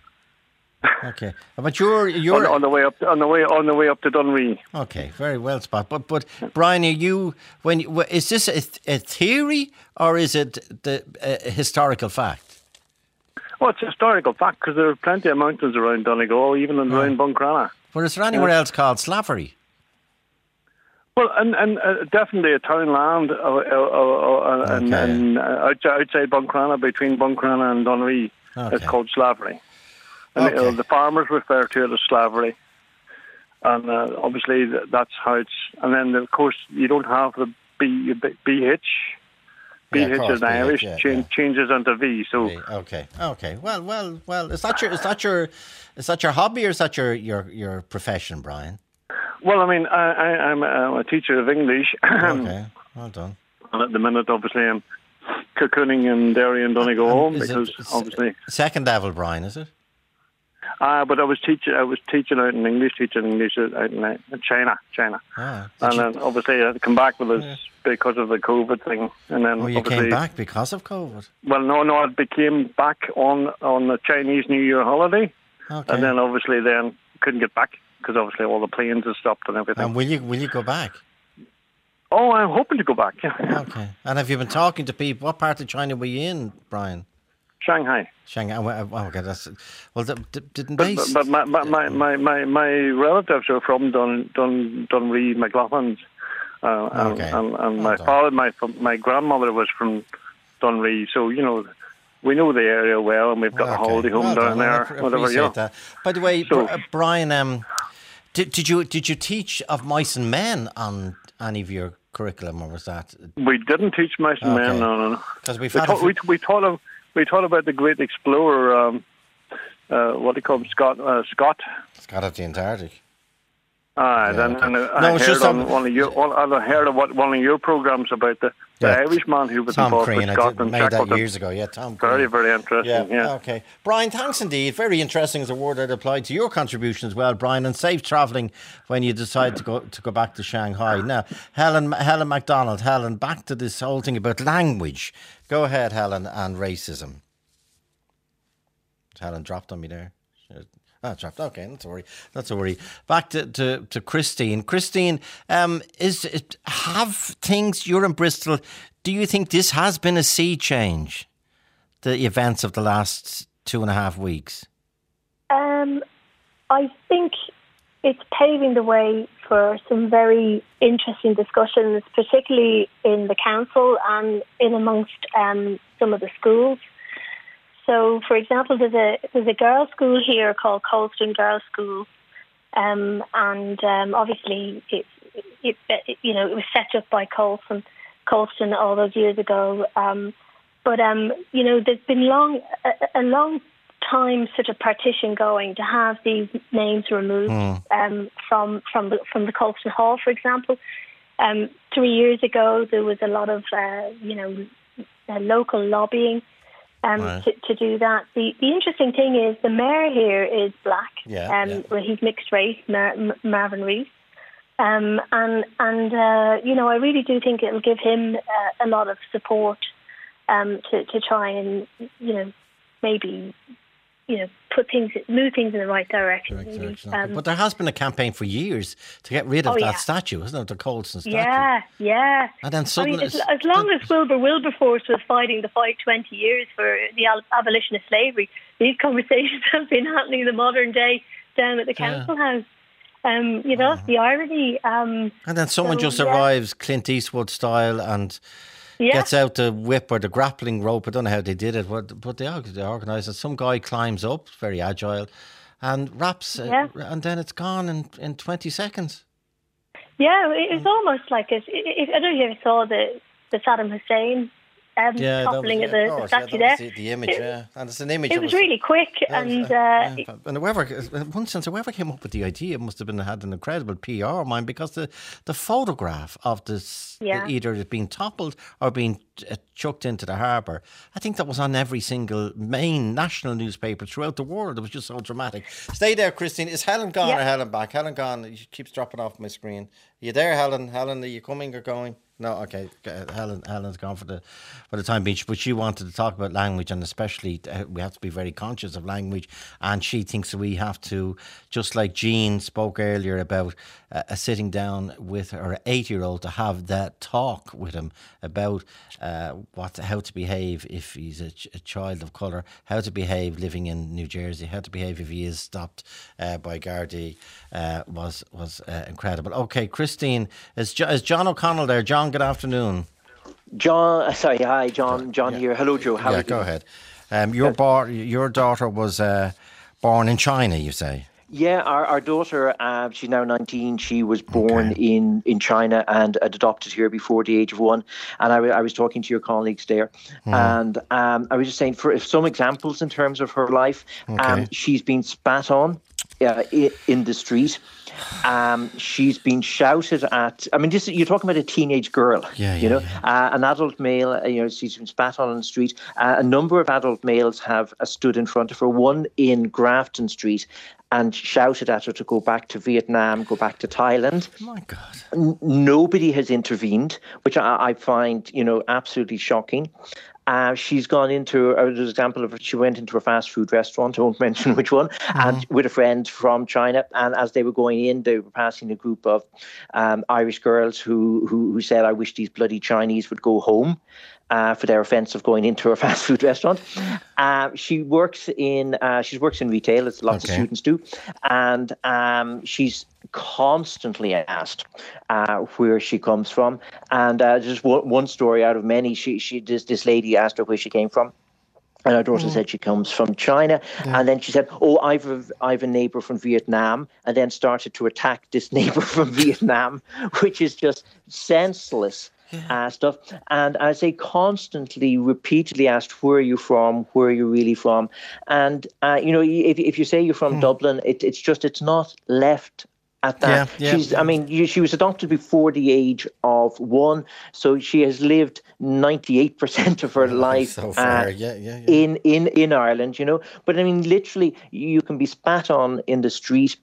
Okay, but you're you're on, on the way up, on the way on the way up to Dunree. Okay, very well, Spot. But but Brian, are you when you, is this a, a theory or is it the a historical fact? Well, it's a historical fact because there are plenty of mountains around Donegal, even in around Buncrana. But is there anywhere Yeah. else called Slavery? Well, and, and uh, definitely a townland uh, uh, uh, uh, and, Okay. and uh, outside, outside Buncrana, between Buncrana and Dunree. Okay. It's called Slavery. And Okay. uh, the farmers refer to it as Slavery. And uh, obviously th- that's how it's... And then, of course, you don't have the B, B, B hitch. B Yeah, of hitch course, in B hitch, Irish yeah, cha- yeah. changes into V. So Okay, okay. Well, well, well. Is that your is that your is that your hobby or is that your your, your profession, Brian? Well, I mean, I, I, I'm, a, I'm a teacher of English. Okay, well done. And at the minute, obviously, I'm cocooning in Derry and Donegal Um, is it because s- obviously. Second level, Brian, is it? Uh, but I was teaching. I was teaching out in English, teaching English out in uh, China, China, Ah, did and you- then obviously I had to come back with this because of the COVID thing. And then Oh, you obviously, came back because of COVID. well, no, no, I became back on on the Chinese New Year holiday, Okay. and then obviously then couldn't get back because obviously all the planes had stopped and everything. And will you will you go back? Oh, I'm hoping to go back. Yeah, Okay. And have you been talking to people? What part of China were you in, Brian? Shanghai. Shanghai. Oh, oh, okay, that's well. d- d- Didn't But, they? but, but my, my, my, my, my, my relatives are from Dun, Dun, Dunree, McLaughlin. Uh, and, Okay. and, and Well my done. father, my my grandmother was from Dunree, so you know we know the area well, and we've got a Okay. holiday home Well down done. I there. appre- Whatever, appreciate you know. that. By the way, So- Br- uh, Brian, um, did, did you did you teach of mice and men on any of your curriculum, or was that We didn't teach mice and Okay. men, no, no, no. because we've We had a taught, we, we taught them. We taught about the great explorer, um, uh, what do you call him, Scott? Uh, Scott. Scott at the Antarctic. Ah, Yeah, then okay. and, uh, No, I it's heard just on some- one of your, one, I heard of what one of your programs about the, the Yeah. Irishman who was Tom involved Crean, with I Scott did, and made that Shackleton. years ago. Yeah, Tom Very, Crean. very interesting. Yeah, Yeah. okay. Brian, thanks indeed. Very interesting is a word I'd apply to your contribution as well, Brian, and safe travelling when you decide to go to go back to Shanghai. Now, Helen Helen MacDonald, Helen, back to this whole thing about language. Go ahead, Helen, and racism. Helen dropped on me there. Ah, dropped. Okay, not to worry. Not to worry. Back to, to, to Christine. Christine, um, is it, have things, you're in Bristol, do you think this has been a sea change, the events of the last two and a half weeks? Um, I think it's paving the way for some very interesting discussions, particularly in the council and in amongst um, some of the schools. So, for example, there's a there's a girls' school here called Colston Girls' School, um, and um, obviously it, it, it you know it was set up by Colston Colston all those years ago. Um, but um, you know, there's been long a, a long time sort of partition going to have these names removed Mm. um, from from the from the Colston Hall, for example. Um, three years ago, there was a lot of uh, you know uh, local lobbying. Um, Right. to, to do that. The the interesting thing is the mayor here is black. Yeah, um, yeah. Well, he's mixed race, Mar- M- Marvin Rees. Um, and and uh, you know, I really do think it'll give him uh, a lot of support um, to to try and you know maybe you know put things move things in the right direction. really. Um, But there has been a campaign for years to get rid of Oh, that yeah. statue, isn't it? The Colston statue. Yeah, yeah. And then I suddenly mean, as, it's- as long as Wilbur Wilberforce was fighting the fight twenty years for the al- abolition of slavery, these conversations have been happening in the modern day down at the Yeah. council house. Um, you know, the irony. Um, And then someone so, just yeah. arrives, Clint Eastwood style, and Yeah. gets out the whip or the grappling rope. I don't know how they did it, but, but they, org- they organised it. Some guy climbs up, very agile, and wraps, uh, Yeah. and then it's gone in, in twenty seconds. Yeah, it was almost like a, it, it, I don't know if you ever saw the the Saddam Hussein um, Yeah, that was, toppling yeah, of the, of the course, yeah, statue that was there. the, the image, It- yeah. And it's an image. It that was really quick, Yeah, and uh, uh, yeah. And whoever, in one sense, whoever came up with the idea must have been had an incredible P R mind, because the, the photograph of this, Yeah. either it being toppled or being uh, chucked into the harbour, I think that was on every single main national newspaper throughout the world. It was just so dramatic. Stay there, Christine. Is Helen gone Yeah. or Helen back? Helen gone. She keeps dropping off my screen. Are you there, Helen? Helen, are you coming or going? No, okay. Uh, Helen, Helen's gone for the for the time being, but she wanted to talk about language, and especially uh, we have to be very conscious of language. And she thinks that we have to, just like Jean spoke earlier about uh, a sitting down with her eight-year-old to have that talk with him about uh, what how to behave if he's a, ch- a child of colour, how to behave living in New Jersey, how to behave if he is stopped uh, by Gardaí, uh, was was uh, incredible. Okay, Christine, is, jo- is John O'Connell there? John, good afternoon. John, sorry, hi, John. John here. Hello, Joe. How are yeah, you go doing? ahead. Um, your bar, your daughter was uh, born in China, you say? Yeah, our, our daughter, uh, she's now nineteen. She was born in, in China and adopted here before the age of one. And I, w- I was talking to your colleagues there, Hmm. and um, I was just saying, for some examples in terms of her life, um, Okay. she's been spat on uh, i- in the street. Um, she's been shouted at. I mean, this you're talking about a teenage girl. Yeah, you yeah, know, Uh, an adult male. Uh, you know, she's been spat on on the street. Uh, a number of adult males have uh, stood in front of her. One in Grafton Street, and shouted at her to go back to Vietnam, go back to Thailand. My God. N- nobody has intervened, which I, I find, you know, absolutely shocking. Uh, she's gone into, uh, there's an example of, she went into a fast food restaurant, I won't mention which one, and with a friend from China. And as they were going in, they were passing a group of um, Irish girls who, who who said, "I wish these bloody Chinese would go home." Uh, for their offence of going into a fast food restaurant. Uh, she works in uh, she works in retail, as lots Okay. of students do, and um, she's constantly asked uh, where she comes from. And uh, just one, one story out of many. She she this this lady asked her where she came from. And her daughter Mm. said she comes from China. Yeah. And then she said, "Oh, I've a, I've a neighbour from Vietnam," and then started to attack this neighbour from Vietnam, which is just senseless. uh, stuff. And I say constantly, repeatedly asked, where are you from? Where are you really from? And, uh, you know, if, if you say you're from mm. Dublin, it, it's just, it's not left at that. Yeah, yeah. She's, I mean, she was adopted before the age of one, so she has lived ninety-eight percent of her oh, life so far. Uh, yeah, yeah, yeah. in, in, in Ireland, you know. But I mean, literally, you can be spat on in the street.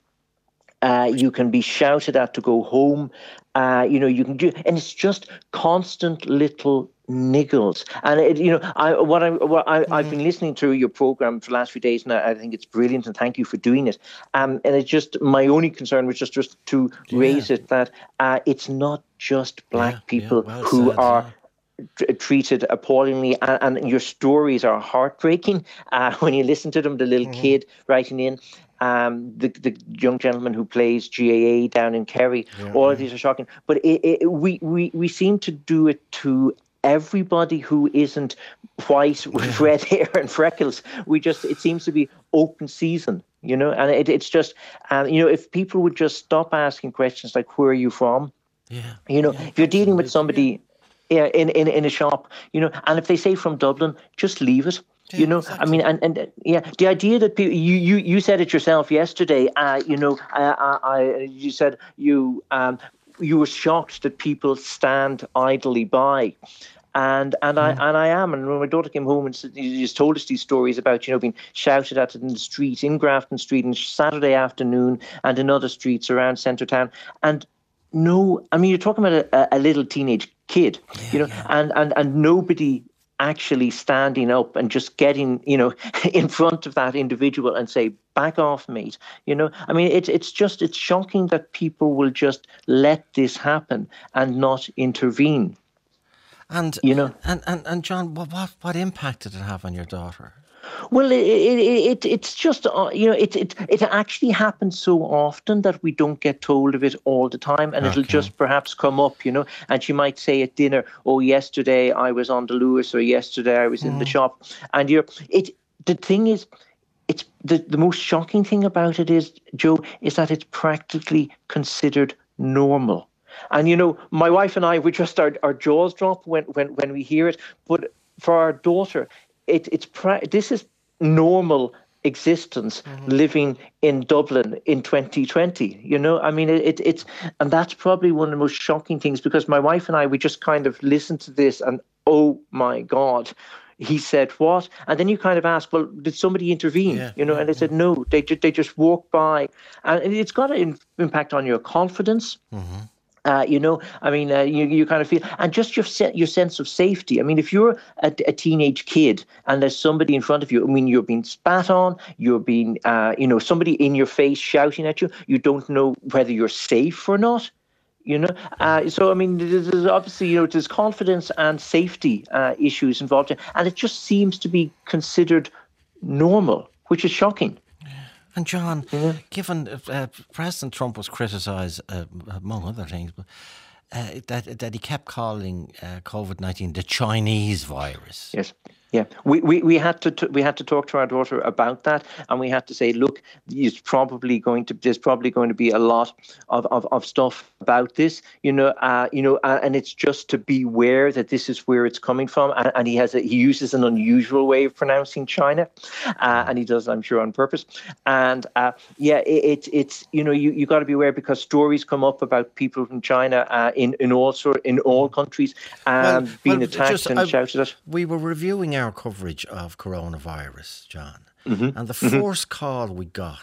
Uh, you can be shouted at to go home. Uh, you know, you can do, and it's just constant little niggles. And it, you know, I what I what I, mm-hmm. I've been listening to your program for the last few days, and I, I think it's brilliant. And thank you for doing it. Um, and it's just my only concern was just just to yeah. raise it that uh, it's not just black yeah, people yeah, well who said, are. Yeah. treated appallingly, and, and your stories are heartbreaking uh, when you listen to them. The little mm-hmm. kid writing in, um, the the young gentleman who plays G A A down in Kerry. Yeah, all yeah. of these are shocking. But it, it, we we we seem to do it to everybody who isn't white with red hair and freckles. We just it seems to be open season, you know. And it, it's just, um, you know, if people would just stop asking questions like, "Where are you from?" Yeah, you know, yeah, if you're dealing with somebody. Yeah. Yeah, in, in, in a shop, you know, and if they say from Dublin, just leave it. Yeah, you know, exactly. I mean, and, and uh, yeah, the idea that people, you, you, you said it yourself yesterday, uh, you know, I, I, I, you said you, um, you were shocked that people stand idly by. And and mm. I and I am. And when my daughter came home and said, you just told us these stories about, you know, being shouted at in the street, in Grafton Street, on Saturday afternoon, and in other streets around Centre Town. And no, I mean, you're talking about a, a little teenage kid, yeah, you know, yeah. and, and, and nobody actually standing up and just getting, you know, in front of that individual and say, back off, mate. You know, I mean, it's it's just, it's shocking that people will just let this happen and not intervene. And, you know, and, and, and John, what, what, what impact did it have on your daughter? Well, it, it, it it's just, uh, you know, it, it it actually happens so often that we don't get told of it all the time. And okay. it'll just perhaps come up, you know, and she might say at dinner, oh, yesterday I was on the Lewis, or yesterday I was mm. in the shop. And you're, it, the thing is, it's the, the most shocking thing about it is, Joe, is that it's practically considered normal. And, you know, my wife and I, we just, our, our jaws drop when, when, when we hear it. But for our daughter, It, it's pra- this is normal existence mm-hmm. living in Dublin in twenty twenty. You know, I mean, it, it, it's, and that's probably one of the most shocking things, because my wife and I, we just kind of listened to this and, oh my God, he said what? And then you kind of ask, well, did somebody intervene? Yeah, you know, yeah, and they yeah. said, no, they, they just walked by. And it's got an impact on your confidence. Mm-hmm. Uh, you know, I mean, uh, you you kind of feel, and just your se- your sense of safety. I mean, if you're a, a teenage kid and there's somebody in front of you, I mean, you're being spat on, you're being, uh, you know, somebody in your face shouting at you, you don't know whether you're safe or not. You know, uh, so I mean, there's obviously, you know, there's confidence and safety uh, issues involved, and it just seems to be considered normal, which is shocking. And John, yeah. given uh, President Trump was criticised, uh, among other things, but, uh, that that he kept calling uh, COVID nineteen the Chinese virus. Yes. Yeah, we, we, we had to t- we had to talk to our daughter about that, and we had to say, look, it's probably going to there's probably going to be a lot of, of, of stuff about this, you know, uh, you know, uh, and it's just to beware that this is where it's coming from. And, and he has a, he uses an unusual way of pronouncing China, uh, and he does, I'm sure, on purpose. And uh, yeah, it, it it's you know you you got to be aware, because stories come up about people from China uh, in in all sort in all countries um, well, being well, attacked just, and I, shouted at. We were reviewing our coverage of coronavirus, John, mm-hmm. and the mm-hmm. first call we got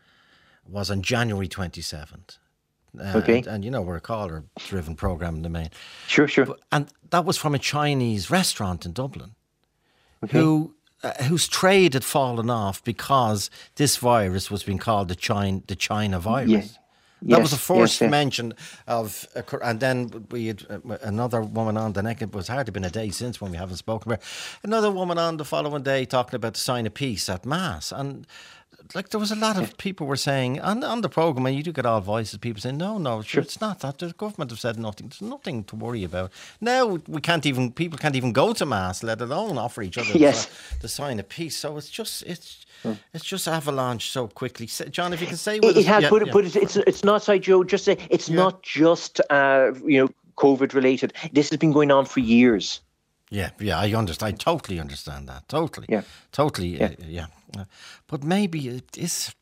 was on January twenty-seventh. Uh, okay. And, and you know, we're a caller-driven programme in the main. Sure, sure. But, and that was from a Chinese restaurant in Dublin, okay. who uh, whose trade had fallen off because this virus was being called the China the China virus. Yeah. That yes, was the first yes, yes. mention of, a, and then we had another woman on the neck. It was hardly been a day since when we haven't spoken about another woman on the following day talking about the sign of peace at Mass. And like there was a lot of yeah. people were saying on, on the programme, and you do get all voices, people saying, no, no, sure, it's not that. The government have said nothing. There's nothing to worry about. Now we can't even, people can't even go to Mass, let alone offer each other yes. the, the sign of peace. So it's just, it's, Hmm. It's just avalanche so quickly. John, if you can say it, with it us, has, yeah, but, yeah. but it's, it's it's not. Sorry, Joe. Just say it's yeah. not just uh, you know COVID related. This has been going on for years. Yeah, yeah, I understand. I totally understand that. Totally. Yeah. Totally, yeah. Uh, yeah. Uh, but maybe it is,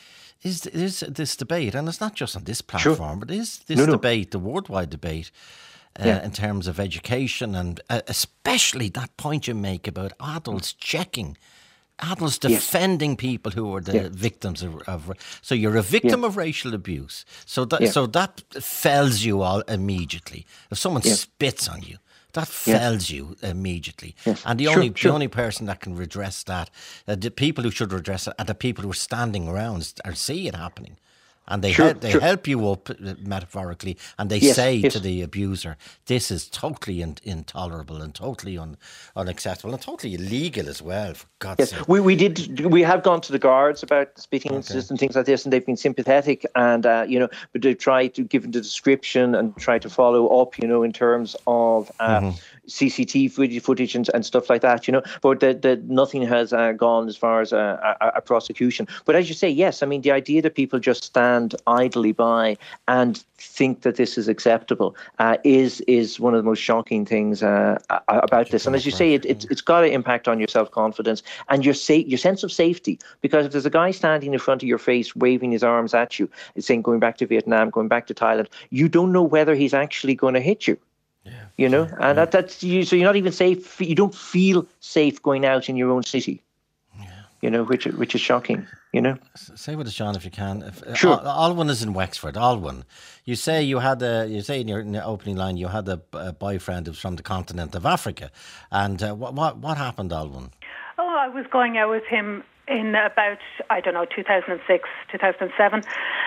is, is this debate, and it's not just on this platform, sure. but is this no, no. debate, the worldwide debate, uh, yeah. in terms of education, and uh, especially that point you make about adults checking, adults defending yes. people who are the yeah. victims of, of. So you're a victim yeah. of racial abuse. So that yeah. so that fells you all immediately. If someone yeah. spits on you, that fells yeah. you immediately. Yes. And the sure, only sure. the only person that can redress that, uh, the people who should redress it, are the people who are standing around and see it happening. And they sure, help, they sure. help you up, metaphorically, and they yes, say yes. to the abuser, this is totally in, intolerable and totally un, unacceptable and totally illegal as well, for God's yes. sake. We, we, did, we have gone to the guards about spitting okay. incidents and things like this, and they've been sympathetic, and, uh, you know, but they try to give the description and try to follow up, you know, in terms of uh, mm-hmm. C C T V footage and, and stuff like that, you know, but the, the, nothing has uh, gone as far as a, a, a prosecution. But as you say, yes, I mean, the idea that people just stand idly by and think that this is acceptable uh, is is one of the most shocking things uh, about this. And as you say, it, it, it's got to impact on your self-confidence and your sa- your sense of safety. Because if there's a guy standing in front of your face waving his arms at you, saying going back to Vietnam, going back to Thailand, you don't know whether he's actually going to hit you. Yeah, you know, and that, that's you. So you're not even safe. You don't feel safe going out in your own city. Yeah. You know, which which is shocking. You know, say with us, John, if you can. If, sure. Al- Alwyn is in Wexford. Alwyn, you say you had a. You say in your, in your opening line you had a, a boyfriend who was from the continent of Africa, and uh, what what what happened, Alwyn? Oh, I was going out with him in about I don't know two thousand six, two thousand seven,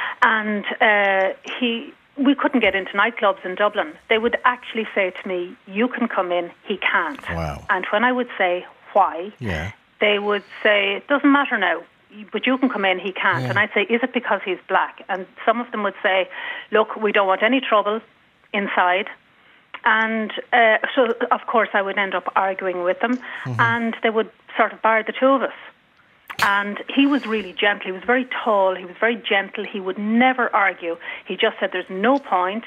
and uh, he. We couldn't get into nightclubs in Dublin. They would actually say to me, you can come in, he can't. Wow. And when I would say, why? Yeah. They would say, it doesn't matter now, but you can come in, he can't. Yeah. And I'd say, is it because he's black? And some of them would say, look, we don't want any trouble inside. And uh, so, of course, I would end up arguing with them, mm-hmm. and they would sort of bar the two of us. And he was really gentle. He was very tall. He was very gentle. He would never argue. He just said there's no point.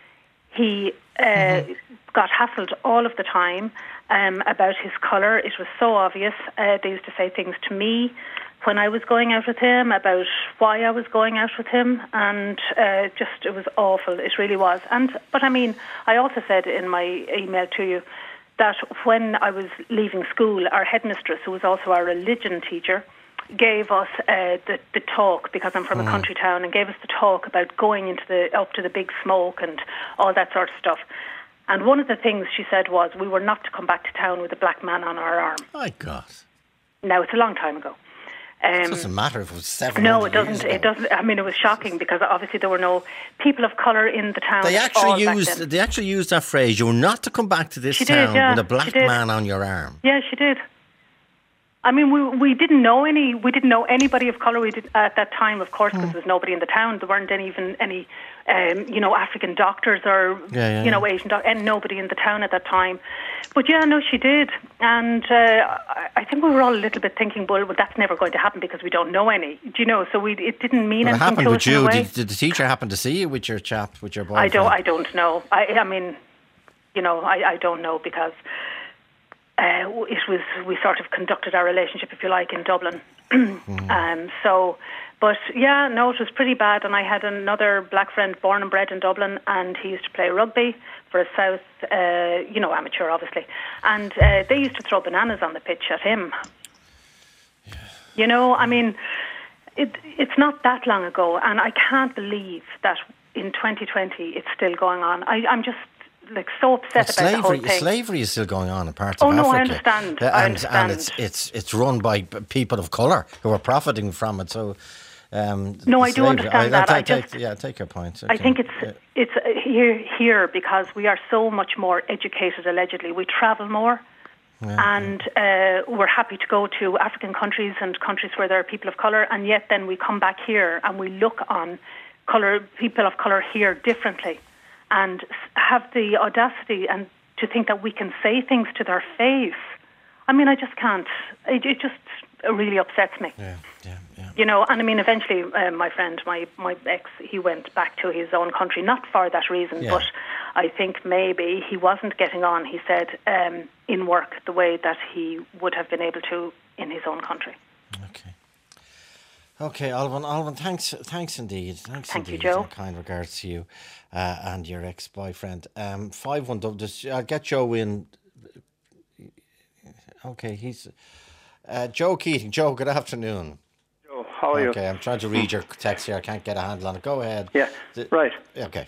He uh, mm-hmm. got hassled all of the time um, about his colour. It was so obvious. Uh, they used to say things to me when I was going out with him about why I was going out with him. And uh, just, it was awful. It really was. And But I mean, I also said in my email to you that when I was leaving school, our headmistress, who was also our religion teacher, gave us uh, the, the talk, because I'm from mm. a country town, and gave us the talk about going into the up to the big smoke and all that sort of stuff. And one of the things she said was we were not to come back to town with a black man on our arm. My God. Now, it's a long time ago. Um, it doesn't matter if it was seven. No, it doesn't. It doesn't. I mean, it was shocking because obviously there were no people of colour in the town. They actually used. They actually used that phrase. You were not to come back to this she town did, yeah, with a black man on your arm. Yeah, she did. I mean, we we didn't know any. We didn't know anybody of colour. We did at that time, of course, because mm. there was nobody in the town. There weren't any even any, um, you know, African doctors or yeah, yeah, you know yeah. Asian doctors, and nobody in the town at that time. But yeah, no, she did, and uh, I think we were all a little bit thinking, well, well, that's never going to happen because we don't know any. Do you know? So we it didn't mean well, anything it happened to with us you. in a way. Did, did the teacher happen to see you with your chap, with your boyfriend? I don't. I don't know. I, I mean, you know, I, I don't know because. Uh, it was we sort of conducted our relationship, if you like, in Dublin. mm. um, so, but yeah, no, it was pretty bad. And I had another black friend born and bred in Dublin, and he used to play rugby for a South, uh, you know, amateur, obviously. And uh, they used to throw bananas on the pitch at him. Yeah. You know, I mean, it, it's not that long ago, and I can't believe that in twenty twenty it's still going on. I, I'm just. Like so upset well, about slavery, the whole thing. Slavery is still going on in parts oh, of no, Africa. I understand. Uh, and, I understand. and it's it's it's run by people of colour who are profiting from it. So, um, no, I slavery, do understand I, that. I, I take, just, yeah, take your point. Okay. I think it's yeah. it's uh, here here because we are so much more educated. Allegedly, we travel more. Yeah, and yeah. Uh, we're happy to go to African countries and countries where there are people of colour, and yet then we come back here and we look on colour people of colour here differently. And have the audacity and to think that we can say things to their face. I mean, I just can't. It, it just really upsets me. Yeah, yeah, yeah. You know, and I mean, eventually, uh, my friend, my, my ex, he went back to his own country, not for that reason, yeah. but I think maybe he wasn't getting on, he said, um, in work the way that he would have been able to in his own country. Okay, Alvin, Alvin, thanks, thanks indeed. Thanks Thank you, indeed. Joe. And kind regards to you uh, and your ex-boyfriend. Um, five one double. Just I'll get Joe in. Okay, he's uh, Joe Keating. Joe, good afternoon. Joe, how are you? Okay, I'm trying to read your text here. I can't get a handle on it. Go ahead. Yeah, D- right. Okay.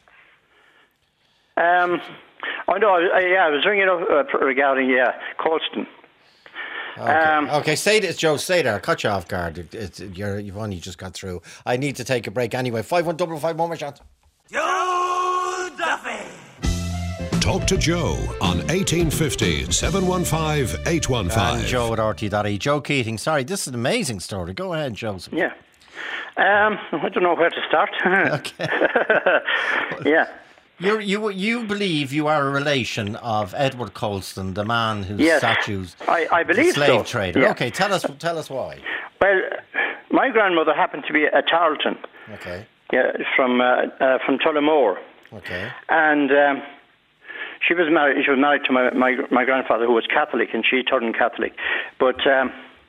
Um, I know. I, yeah, I was ringing up uh, regarding yeah Colston. Okay. Um, okay, stay there, Joe. Stay there. I'll cut you off guard. It, it's, you're, you've only just got through. I need to take a break anyway. Five one double five. One more shot. Joe Duffy. Talk to Joe on eighteen fifty, seven one five, eight one five. And Joe at R T dot I E. Joe Keating. Sorry, this is an amazing story. Go ahead, Joe. Yeah. Um, I don't know where to start. Okay. Yeah. You're, you you believe you are a relation of Edward Colston, the man whose Yes, statues I, I believe slave so. trader. Yeah. Okay, tell us tell us why. Well, my grandmother happened to be a Tarleton. Okay. Yeah, from uh, uh, from Tullamore. Okay. And um, she was married. She was married to my, my my grandfather, who was Catholic, and she turned Catholic. But um,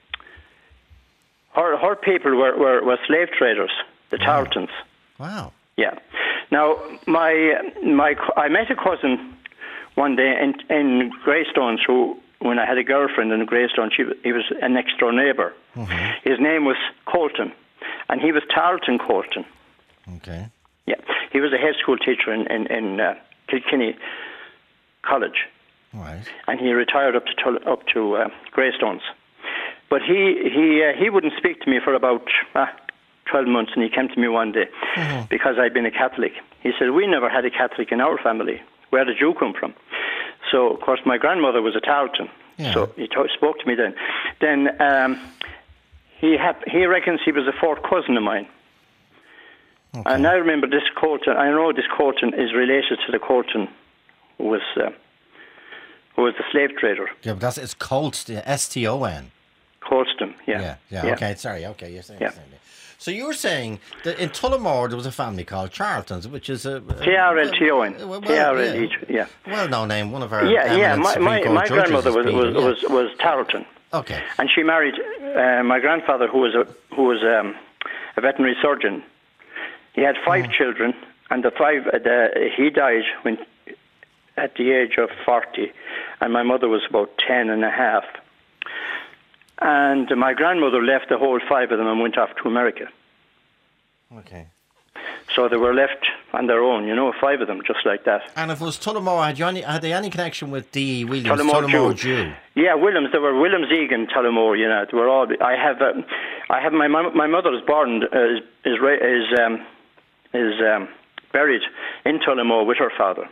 her her people were, were, were slave traders, the wow. Tarletons. Wow. Yeah. Now, my my I met a cousin one day in in Greystones who, when I had a girlfriend in Greystones, she he was a next door neighbour. Mm-hmm. His name was Colton, and he was Tarleton Colton. Okay. Yeah, he was a head school teacher in in, in uh, Kilkenny College. Right. And he retired up to Tull- up to uh, Greystones. But he he uh, he wouldn't speak to me for about uh, twelve months, and he came to me one day mm-hmm. because I'd been a Catholic. He said, "We never had a Catholic in our family. Where did you come from?" So, of course, my grandmother was a Tarleton. Yeah. So he t- spoke to me then. Then um, he ha- he reckons he was a fourth cousin of mine. Okay. And I remember this Colton. I know this Colton is related to the Colton who was uh, who was the slave trader. Yeah, but that's it's Colston, S T O N. Colston, yeah. yeah. Yeah, yeah. Okay, sorry. Okay, you're saying yeah. the same thing. So you were saying that in Tullamore there was a family called Charltons, which is a... T R L T O N. T R L T, yeah. Well-known name, one of our Yeah, yeah. My, my, my grandmother was, Peter, was, yeah. was, was Tarleton. Okay. And she married uh, my grandfather, who was a who was um, a veterinary surgeon. He had five oh. children, and the five uh, the, he died when at the age of forty, and my mother was about ten and a half. And my grandmother left the whole five of them and went off to America. Okay. So they were left on their own, you know, five of them, just like that. And if it was Tullamore, had, you any, had they any connection with D E Williams, Tullamore, Tullamore Jew. Jew? Yeah, Williams. They were Williams, Egan, Tullamore. You know, they were all. I have. Uh, I have my my mother was born uh, is is is um, is um, buried in Tullamore with her father.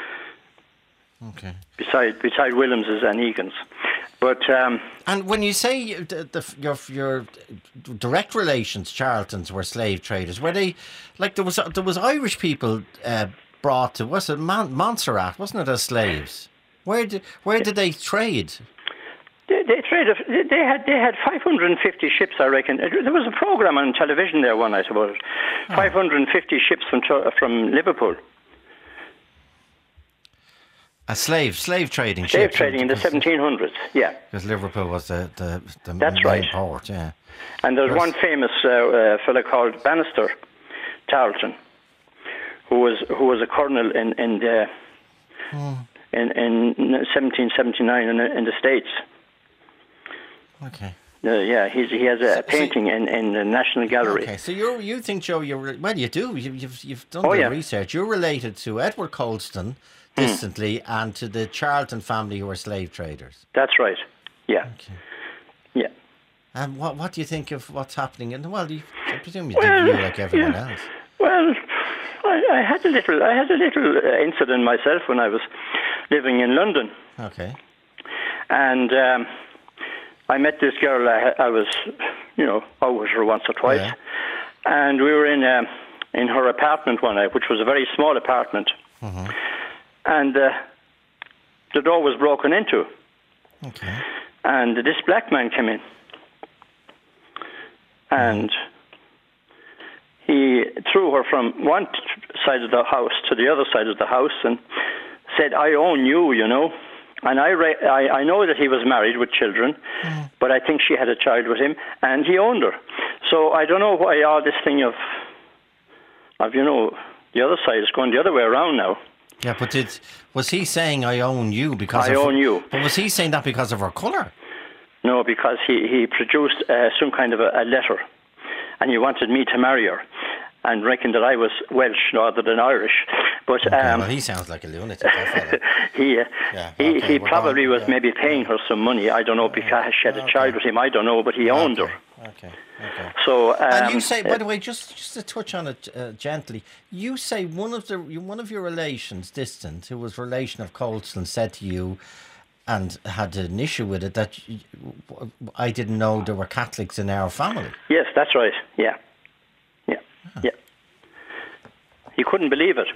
Okay. Beside beside Williams's and Egan's. But um, and when you say the, the, your your direct relations, Charltons, were slave traders, were they like there was there was Irish people uh, brought to was it Mon- Montserrat, wasn't it, as slaves? Where did where did they trade? They, they traded. They had they had five hundred fifty ships, I reckon. There was a program on television there one night about it. Oh. five hundred fifty ships from from Liverpool. A slave, slave trading. Slave ship, trading in the seventeen hundreds, yeah. Because Liverpool was the, the, the That's main right. port, yeah. And there's Yes. one famous uh, uh, fellow called Bannister Tarleton, who was who was a colonel in in the, oh. in, in seventeen seventy-nine in the, in the States. Okay. Uh, yeah, he's, he has a So- painting in, in the National Gallery. Okay, so you you think, Joe, you're well, you do. You, you've you've done Oh, the yeah. research. You're related to Edward Colston distantly, mm. and to the Charlton family who were slave traders. That's right. Yeah. Okay. Yeah. And what what do you think of what's happening? And well, you, I presume you Well, did you like everyone yeah. else. Well, I, I had a little I had a little uh, incident myself when I was living in London, Okay. and um, I met this girl. I, I was, you know, out with her once or twice, Yeah. and we were in um, in her apartment one night, which was a very small apartment, Mm-hmm. and uh, the door was broken into, Okay. and this black man came in, and he threw her from one t- side of the house to the other side of the house and said, I own you, you know. And I, re- I, I know that he was married with children, mm. but I think she had a child with him, and he owned her. So I don't know why all this thing of, of you know, the other side is going the other way around now. Yeah, but did, was he saying I own you because I of own her, you. But was he saying that because of her colour? No, because he, he produced uh, some kind of a, a letter, and he wanted me to marry her, and reckoned that I was Welsh rather than Irish. But okay, um, well, he sounds like a lunatic. he uh, yeah, he, okay, he probably going, was yeah. maybe paying her some money. I don't know, because she had a okay. child with him. I don't know, but he owned okay. her. Okay, okay. So, um, and you say, by the way, just just to touch on it uh, gently, you say one of the one of your relations, distant, who was relation of Colston, said to you, and had an issue with it, that you, I didn't know there were Catholics in our family. Yes, that's right. Yeah, yeah, ah. yeah. He couldn't believe it.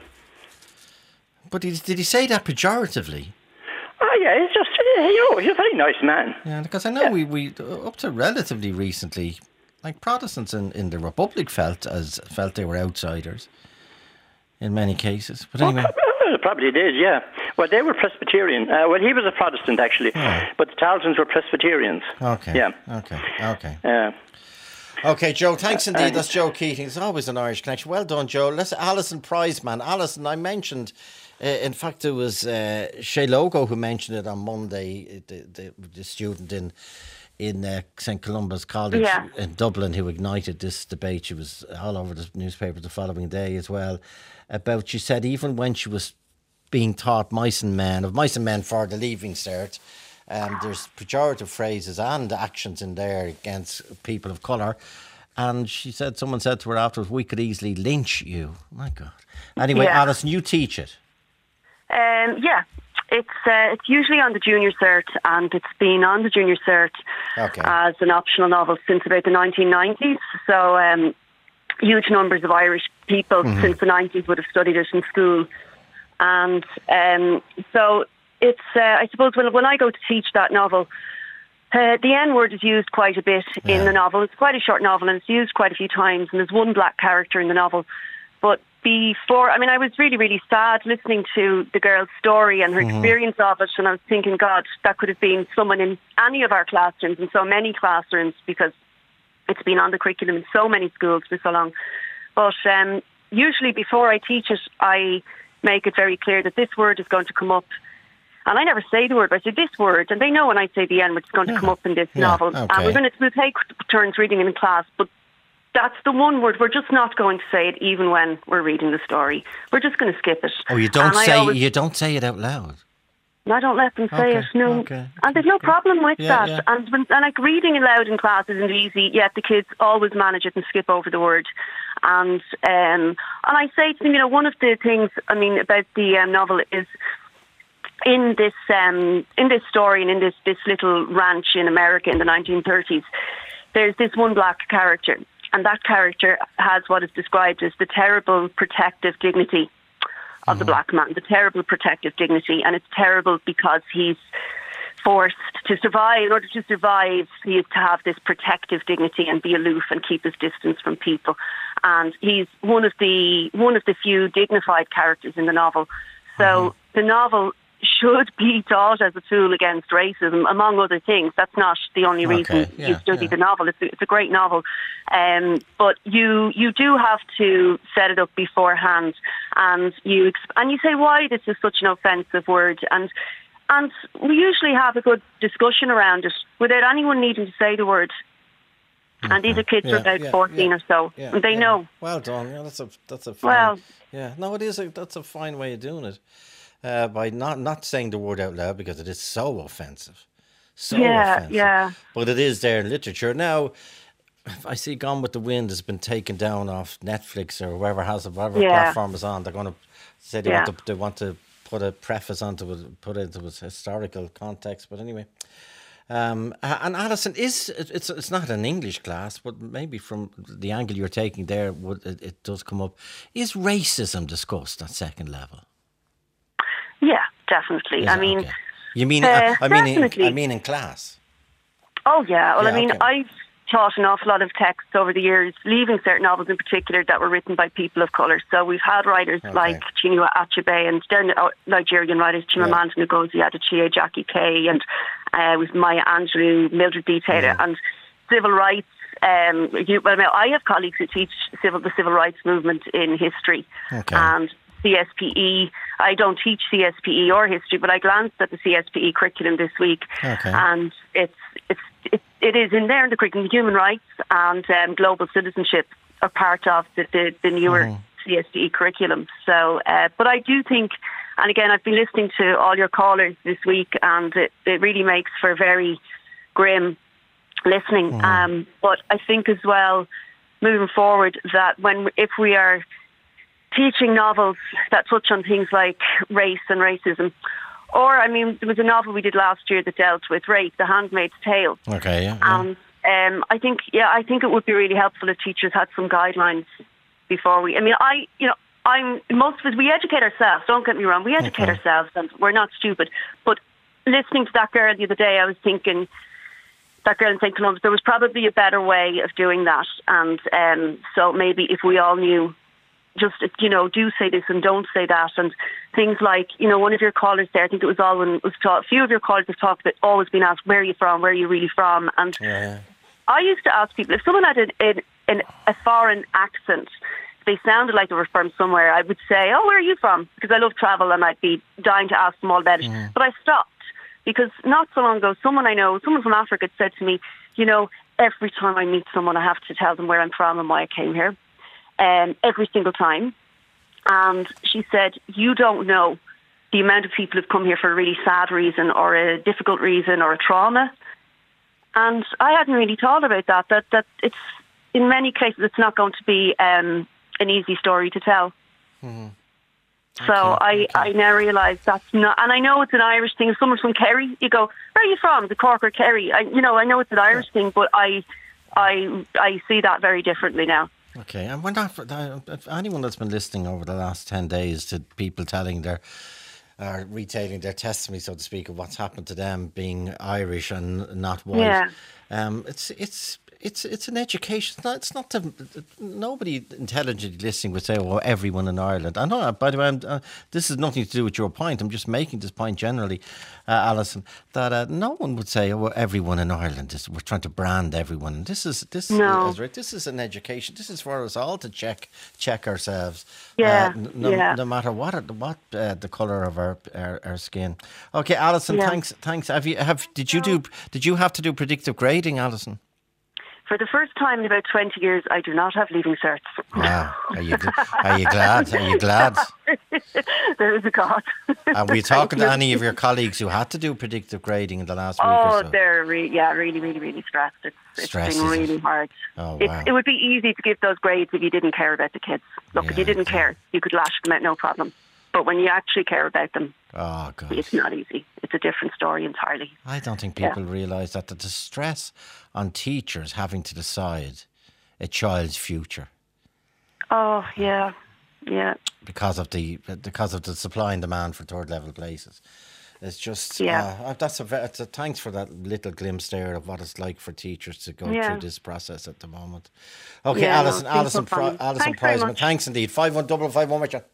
But he, did he say that pejoratively? Oh yeah, he's just, you know, he's a very nice man. Yeah, because I know yeah. we, we up to relatively recently, like Protestants in, in the Republic felt as felt they were outsiders in many cases. But anyway, well, probably did. Yeah. Well, they were Presbyterian. Uh, well, he was a Protestant actually, yeah. but the Tarletons were Presbyterians. Okay. Yeah. Okay. Okay. Yeah. Uh, Okay, Joe, thanks indeed. That's Joe Keating. It's always an Irish connection. Well done, Joe. Let's Alison Prizeman. Alison, I mentioned, uh, in fact, it was uh, Shay Logo who mentioned it on Monday, the, the, the student in in uh, Saint Columba's College yeah. in Dublin who ignited this debate. She was all over the newspaper the following day as well. About, she said, even when she was being taught mice and men, of mice and men for the Leaving Cert, Um, there's pejorative phrases and actions in there against people of colour. And she said, someone said to her afterwards, we could easily lynch you. My God. Anyway, yeah. Alison, you teach it. Um, yeah, it's uh, it's usually on the junior cert, and it's been on the junior cert okay. as an optional novel since about the nineteen nineties. So um, huge numbers of Irish people mm-hmm. since the nineties would have studied it in school. And um, so... It's, uh, I suppose, when when I go to teach that novel, uh, the N-word is used quite a bit yeah. in the novel. It's quite a short novel, and it's used quite a few times, and there's one black character in the novel. But before, I mean, I was really, really sad listening to the girl's story and her mm-hmm. experience of it, and I was thinking, God, that could have been someone in any of our classrooms, in so many classrooms, because it's been on the curriculum in so many schools for so long. But um, usually before I teach it, I make it very clear that this word is going to come up. And I never say the word, but I say this word, and they know when I say the N, it's going to yeah. come up in this yeah, novel. okay. And we're going to we'll take turns reading it in class, but that's the one word. We're just not going to say it, even when we're reading the story. We're just going to skip it. Oh, you don't and say always, you don't say it out loud. I don't let them say okay. it. No, okay. and there's no problem with yeah, that. Yeah. And when, and like reading aloud in class isn't easy. Yet the kids always manage it and skip over the word. And um, and I say to them, you know, one of the things I mean about the um, novel is, in this um, in this story and in this, this little ranch in America in the nineteen thirties, there's this one black character, and that character has what is described as the terrible protective dignity of mm-hmm. the black man, the terrible protective dignity, and it's terrible because he's forced to survive. In order to survive, he is to have this protective dignity and be aloof and keep his distance from people. And he's one of the one of the few dignified characters in the novel. So mm-hmm. the novel should be taught as a tool against racism, among other things. That's not the only reason okay, yeah, you study yeah. the novel. It's a, it's a great novel. Um, but you you do have to set it up beforehand, and you exp- and you say why this is such an offensive word, and and we usually have a good discussion around it without anyone needing to say the word. Okay. And these are kids yeah, are about yeah, fourteen yeah, or so, yeah, and they yeah. know. Well done. Yeah, that's a that's a fine, well. Yeah, no, it is. A, that's a fine way of doing it. Uh, by not, not saying the word out loud, because it is so offensive. So yeah, offensive. Yeah. But it is there in literature. Now, I see Gone with the Wind has been taken down off Netflix or wherever has whatever yeah. platform is on. They're going to say they, yeah. want to, they want to put a preface onto it, put it into its historical context. But anyway. Um, and Alison, is it's it's not an English class, but maybe from the angle you're taking there, would it, it does come up. Is racism discussed at second level? Yeah, definitely. Is I it? mean, okay. you mean uh, uh, I mean definitely. in, I mean in class. Oh yeah. Well, yeah, I mean, okay. I've taught an awful lot of texts over the years, leaving certain novels in particular that were written by people of colour. So we've had writers okay. like Chinua Achebe and then Nigerian writers Chimamanda yeah. Ngozi Adichie, Jackie Kay, and uh, with Maya Angelou, Mildred D. Taylor, yeah. and civil rights. Um, you, well, I have colleagues who teach civil the civil rights movement in history okay. and C S P E. I don't teach C S P E or history, but I glanced at the C S P E curriculum this week, okay. and it's it's it, it is in there in the curriculum. Human rights and um, global citizenship are part of the the, the newer mm. C S P E curriculum. So, uh, but I do think, and again, I've been listening to all your callers this week, and it, it really makes for very grim listening. Mm. Um, but I think as well, moving forward, that when if we are teaching novels that touch on things like race and racism, or I mean, there was a novel we did last year that dealt with rape, The Handmaid's Tale. Okay, yeah. yeah. And um, I think, yeah, I think it would be really helpful if teachers had some guidelines before we. I mean, I, you know, I'm most of us we educate ourselves. Don't get me wrong, we educate okay. ourselves, and we're not stupid. But listening to that girl the other day, I was thinking, that girl in Saint Columbus, there was probably a better way of doing that, and um, so maybe if we all knew. Just, you know, do say this and don't say that, and things like, you know, one of your callers there, I think it was Alwyn, was taught, a few of your callers have talked about always being asked, where are you from, where are you really from? And yeah. I used to ask people, if someone had an, an, an, a foreign accent, if they sounded like they were from somewhere, I would say, oh, where are you from? Because I love travel and I'd be dying to ask them all about it. Mm. But I stopped, because not so long ago, someone I know, someone from Africa said to me, you know, every time I meet someone, I have to tell them where I'm from and why I came here. Um, every single time. And she said, you don't know the amount of people who've come here for a really sad reason or a difficult reason or a trauma. And I hadn't really thought about that, that, that it's, in many cases, it's not going to be um, an easy story to tell. Mm-hmm. So okay, I, okay. I now realise that's not, and I know it's an Irish thing. If someone's from Kerry, you go, where are you from? The Cork or Kerry? I, you know, I know it's an Irish yeah. thing, but I, I, I see that very differently now. Okay, and we're not, anyone that's been listening over the last ten days to people telling their, uh, retailing their testimony, so to speak, of what's happened to them being Irish and not white, yeah. um, it's it's it's it's an education. It's not, it's not to, nobody intelligently listening would say, "Oh, everyone in Ireland." I know. By the way, I'm, uh, this has nothing to do with your point. I'm just making this point generally, uh, Alison, that uh, no one would say, "Oh, well, everyone in Ireland is." We're trying to brand everyone. This is this. No. Is, this is an education. This is for us all to check check ourselves. Yeah. Uh, no, yeah. no matter what what uh, the colour of our, our our skin. Okay, Alison. Yeah. Thanks. Thanks. Have you have did you do did you have to do predictive grading, Alison? For the first time in about twenty years, I do not have leaving certs. Wow. Are you, are you glad? Are you glad? There is a God. Are we talking to any of your colleagues who had to do predictive grading in the last oh, week or so? Oh, they're re- yeah, really, really, really stressed. It's, it's Stress, been really it? hard. Oh, it, wow. it would be easy to give those grades if you didn't care about the kids. Look, yeah, if you didn't okay. care, you could lash them out, no problem. But when you actually care about them, oh, God. It's not easy. It's a different story entirely. I don't think people yeah. realise that the stress on teachers having to decide a child's future. Oh, yeah, yeah. Because of the because of the supply and demand for third level places. It's just, yeah. Uh, that's a, it's a thanks for that little glimpse there of what it's like for teachers to go yeah. through this process at the moment. Okay, yeah, Alison, no, Alison, so Pri- Alison thanks Prizeman, thanks indeed. five one double five one with you.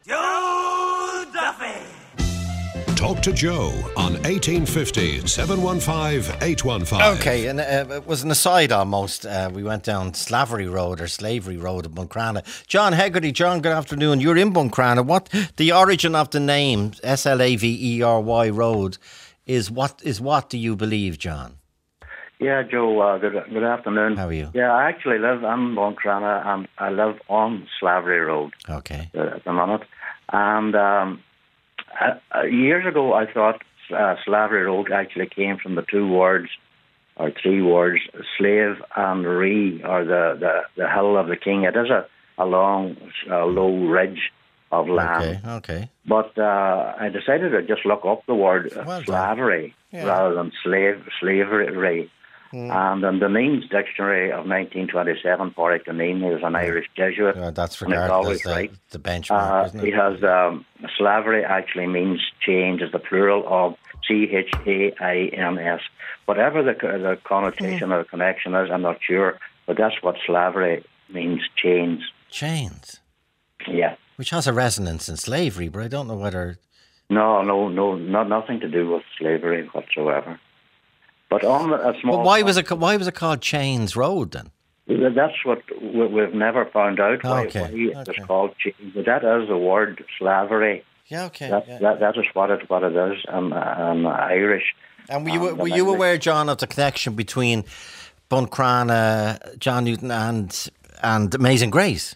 Joe Duffy. Talk to Joe on eighteen fifty, seven one five, eight one five. Okay, and uh, it was an aside almost. Uh, we went down Slavery Road or Slavery Road in Buncrana. John Hegarty, John, good afternoon. You're in Buncrana. What the origin of the name S L A V E R Y Road is? What is what do you believe, John? Yeah, Joe. Uh, good good afternoon. How are you? Yeah, I actually live in Buncrana and I live on Slavery Road. Okay. Uh, at the minute, and. Um, Uh, years ago, I thought uh, Slavery Road actually came from the two words, or three words, slave and re, or the, the, the hill of the king. It is a, a long, uh, low ridge of land. Okay, okay. But uh, I decided to just look up the word uh, well slavery yeah. rather than slave slavery. Mm. And in the Means Dictionary of nineteen twenty-seven, Pádraig Deneen, he was an Irish Jesuit. Yeah, that's and it's regarded always as the, right. the benchmark, Uh, isn't it? he has um, slavery actually means change, is the plural of C H A I N S. Whatever the, the connotation or the connection is, I'm not sure, but that's what slavery means, change. Chains? Yeah. Which has a resonance in slavery, but I don't know whether... No, no, no, not nothing to do with slavery whatsoever. But on a small... But why was it, ca- why was it called Chains Road then? That's what we- we've never found out, why, Okay, why it's called change. But that is the word slavery. Yeah, okay. That, yeah. that, that is what it, what it is in, in Irish. And were you, Um, were you aware, John, of the connection between Buncrana, John Newton and and Amazing Grace?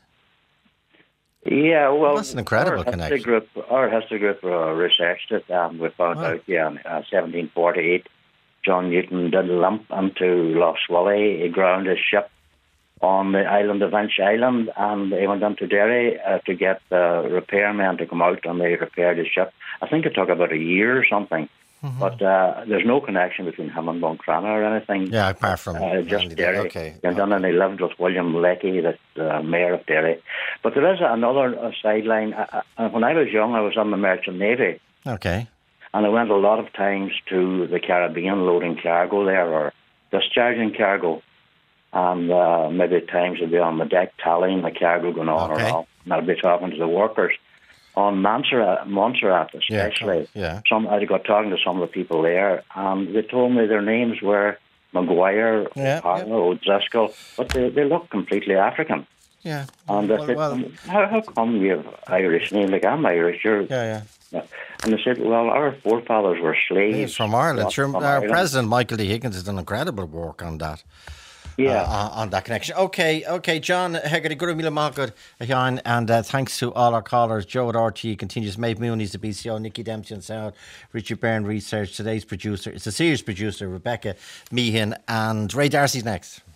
Yeah, well, That's an incredible our history connection. Group, our history group uh, researched it, and we found Wow. out, yeah, in uh, seventeen forty-eight, John Newton did limp into Lough Swilly. He grounded his ship on the island of Inch Island, and he went into Derry uh, to get the repairmen to come out, and they repaired his ship. I think it took about a year or something. Mm-hmm. But uh, there's no connection between him and Buncrana or anything. Yeah, apart from uh, just Randy, Derry. okay. And then and he lived with William Leckie, the uh, mayor of Derry. But there is another uh, sideline. Uh, uh, when I was young, I was in the Merchant Navy, Okay. and I went a lot of times to the Caribbean loading cargo there or discharging cargo. And uh, maybe at times I'd be on the deck tallying the cargo going on Okay. or off, and I'd be talking to the workers. On Montserrat, Montserrat especially, yeah. some I got talking to some of the people there, and they told me their names were Maguire, Yeah, O'Connell, O'Driscoll, but they, they look completely African. Yeah. And I Well, said, well- how, how come you have Irish names? Like, I'm Irish, you're... Yeah, yeah. And they said, well, our forefathers were slaves. He's from Ireland. Not Sure, from our Ireland. President Michael D. Higgins has done incredible work on that. Yeah. Uh, on, on that connection. Okay, okay, John Hegarty, good mille magad, and uh, thanks to all our callers. Joe at R T E continues. Maeve Mooney's the B C O, Nicky Dempsey on sound, Richard Byrne research. Today's producer, it's a series producer, Rebecca Meehan, and Ray Darcy's next.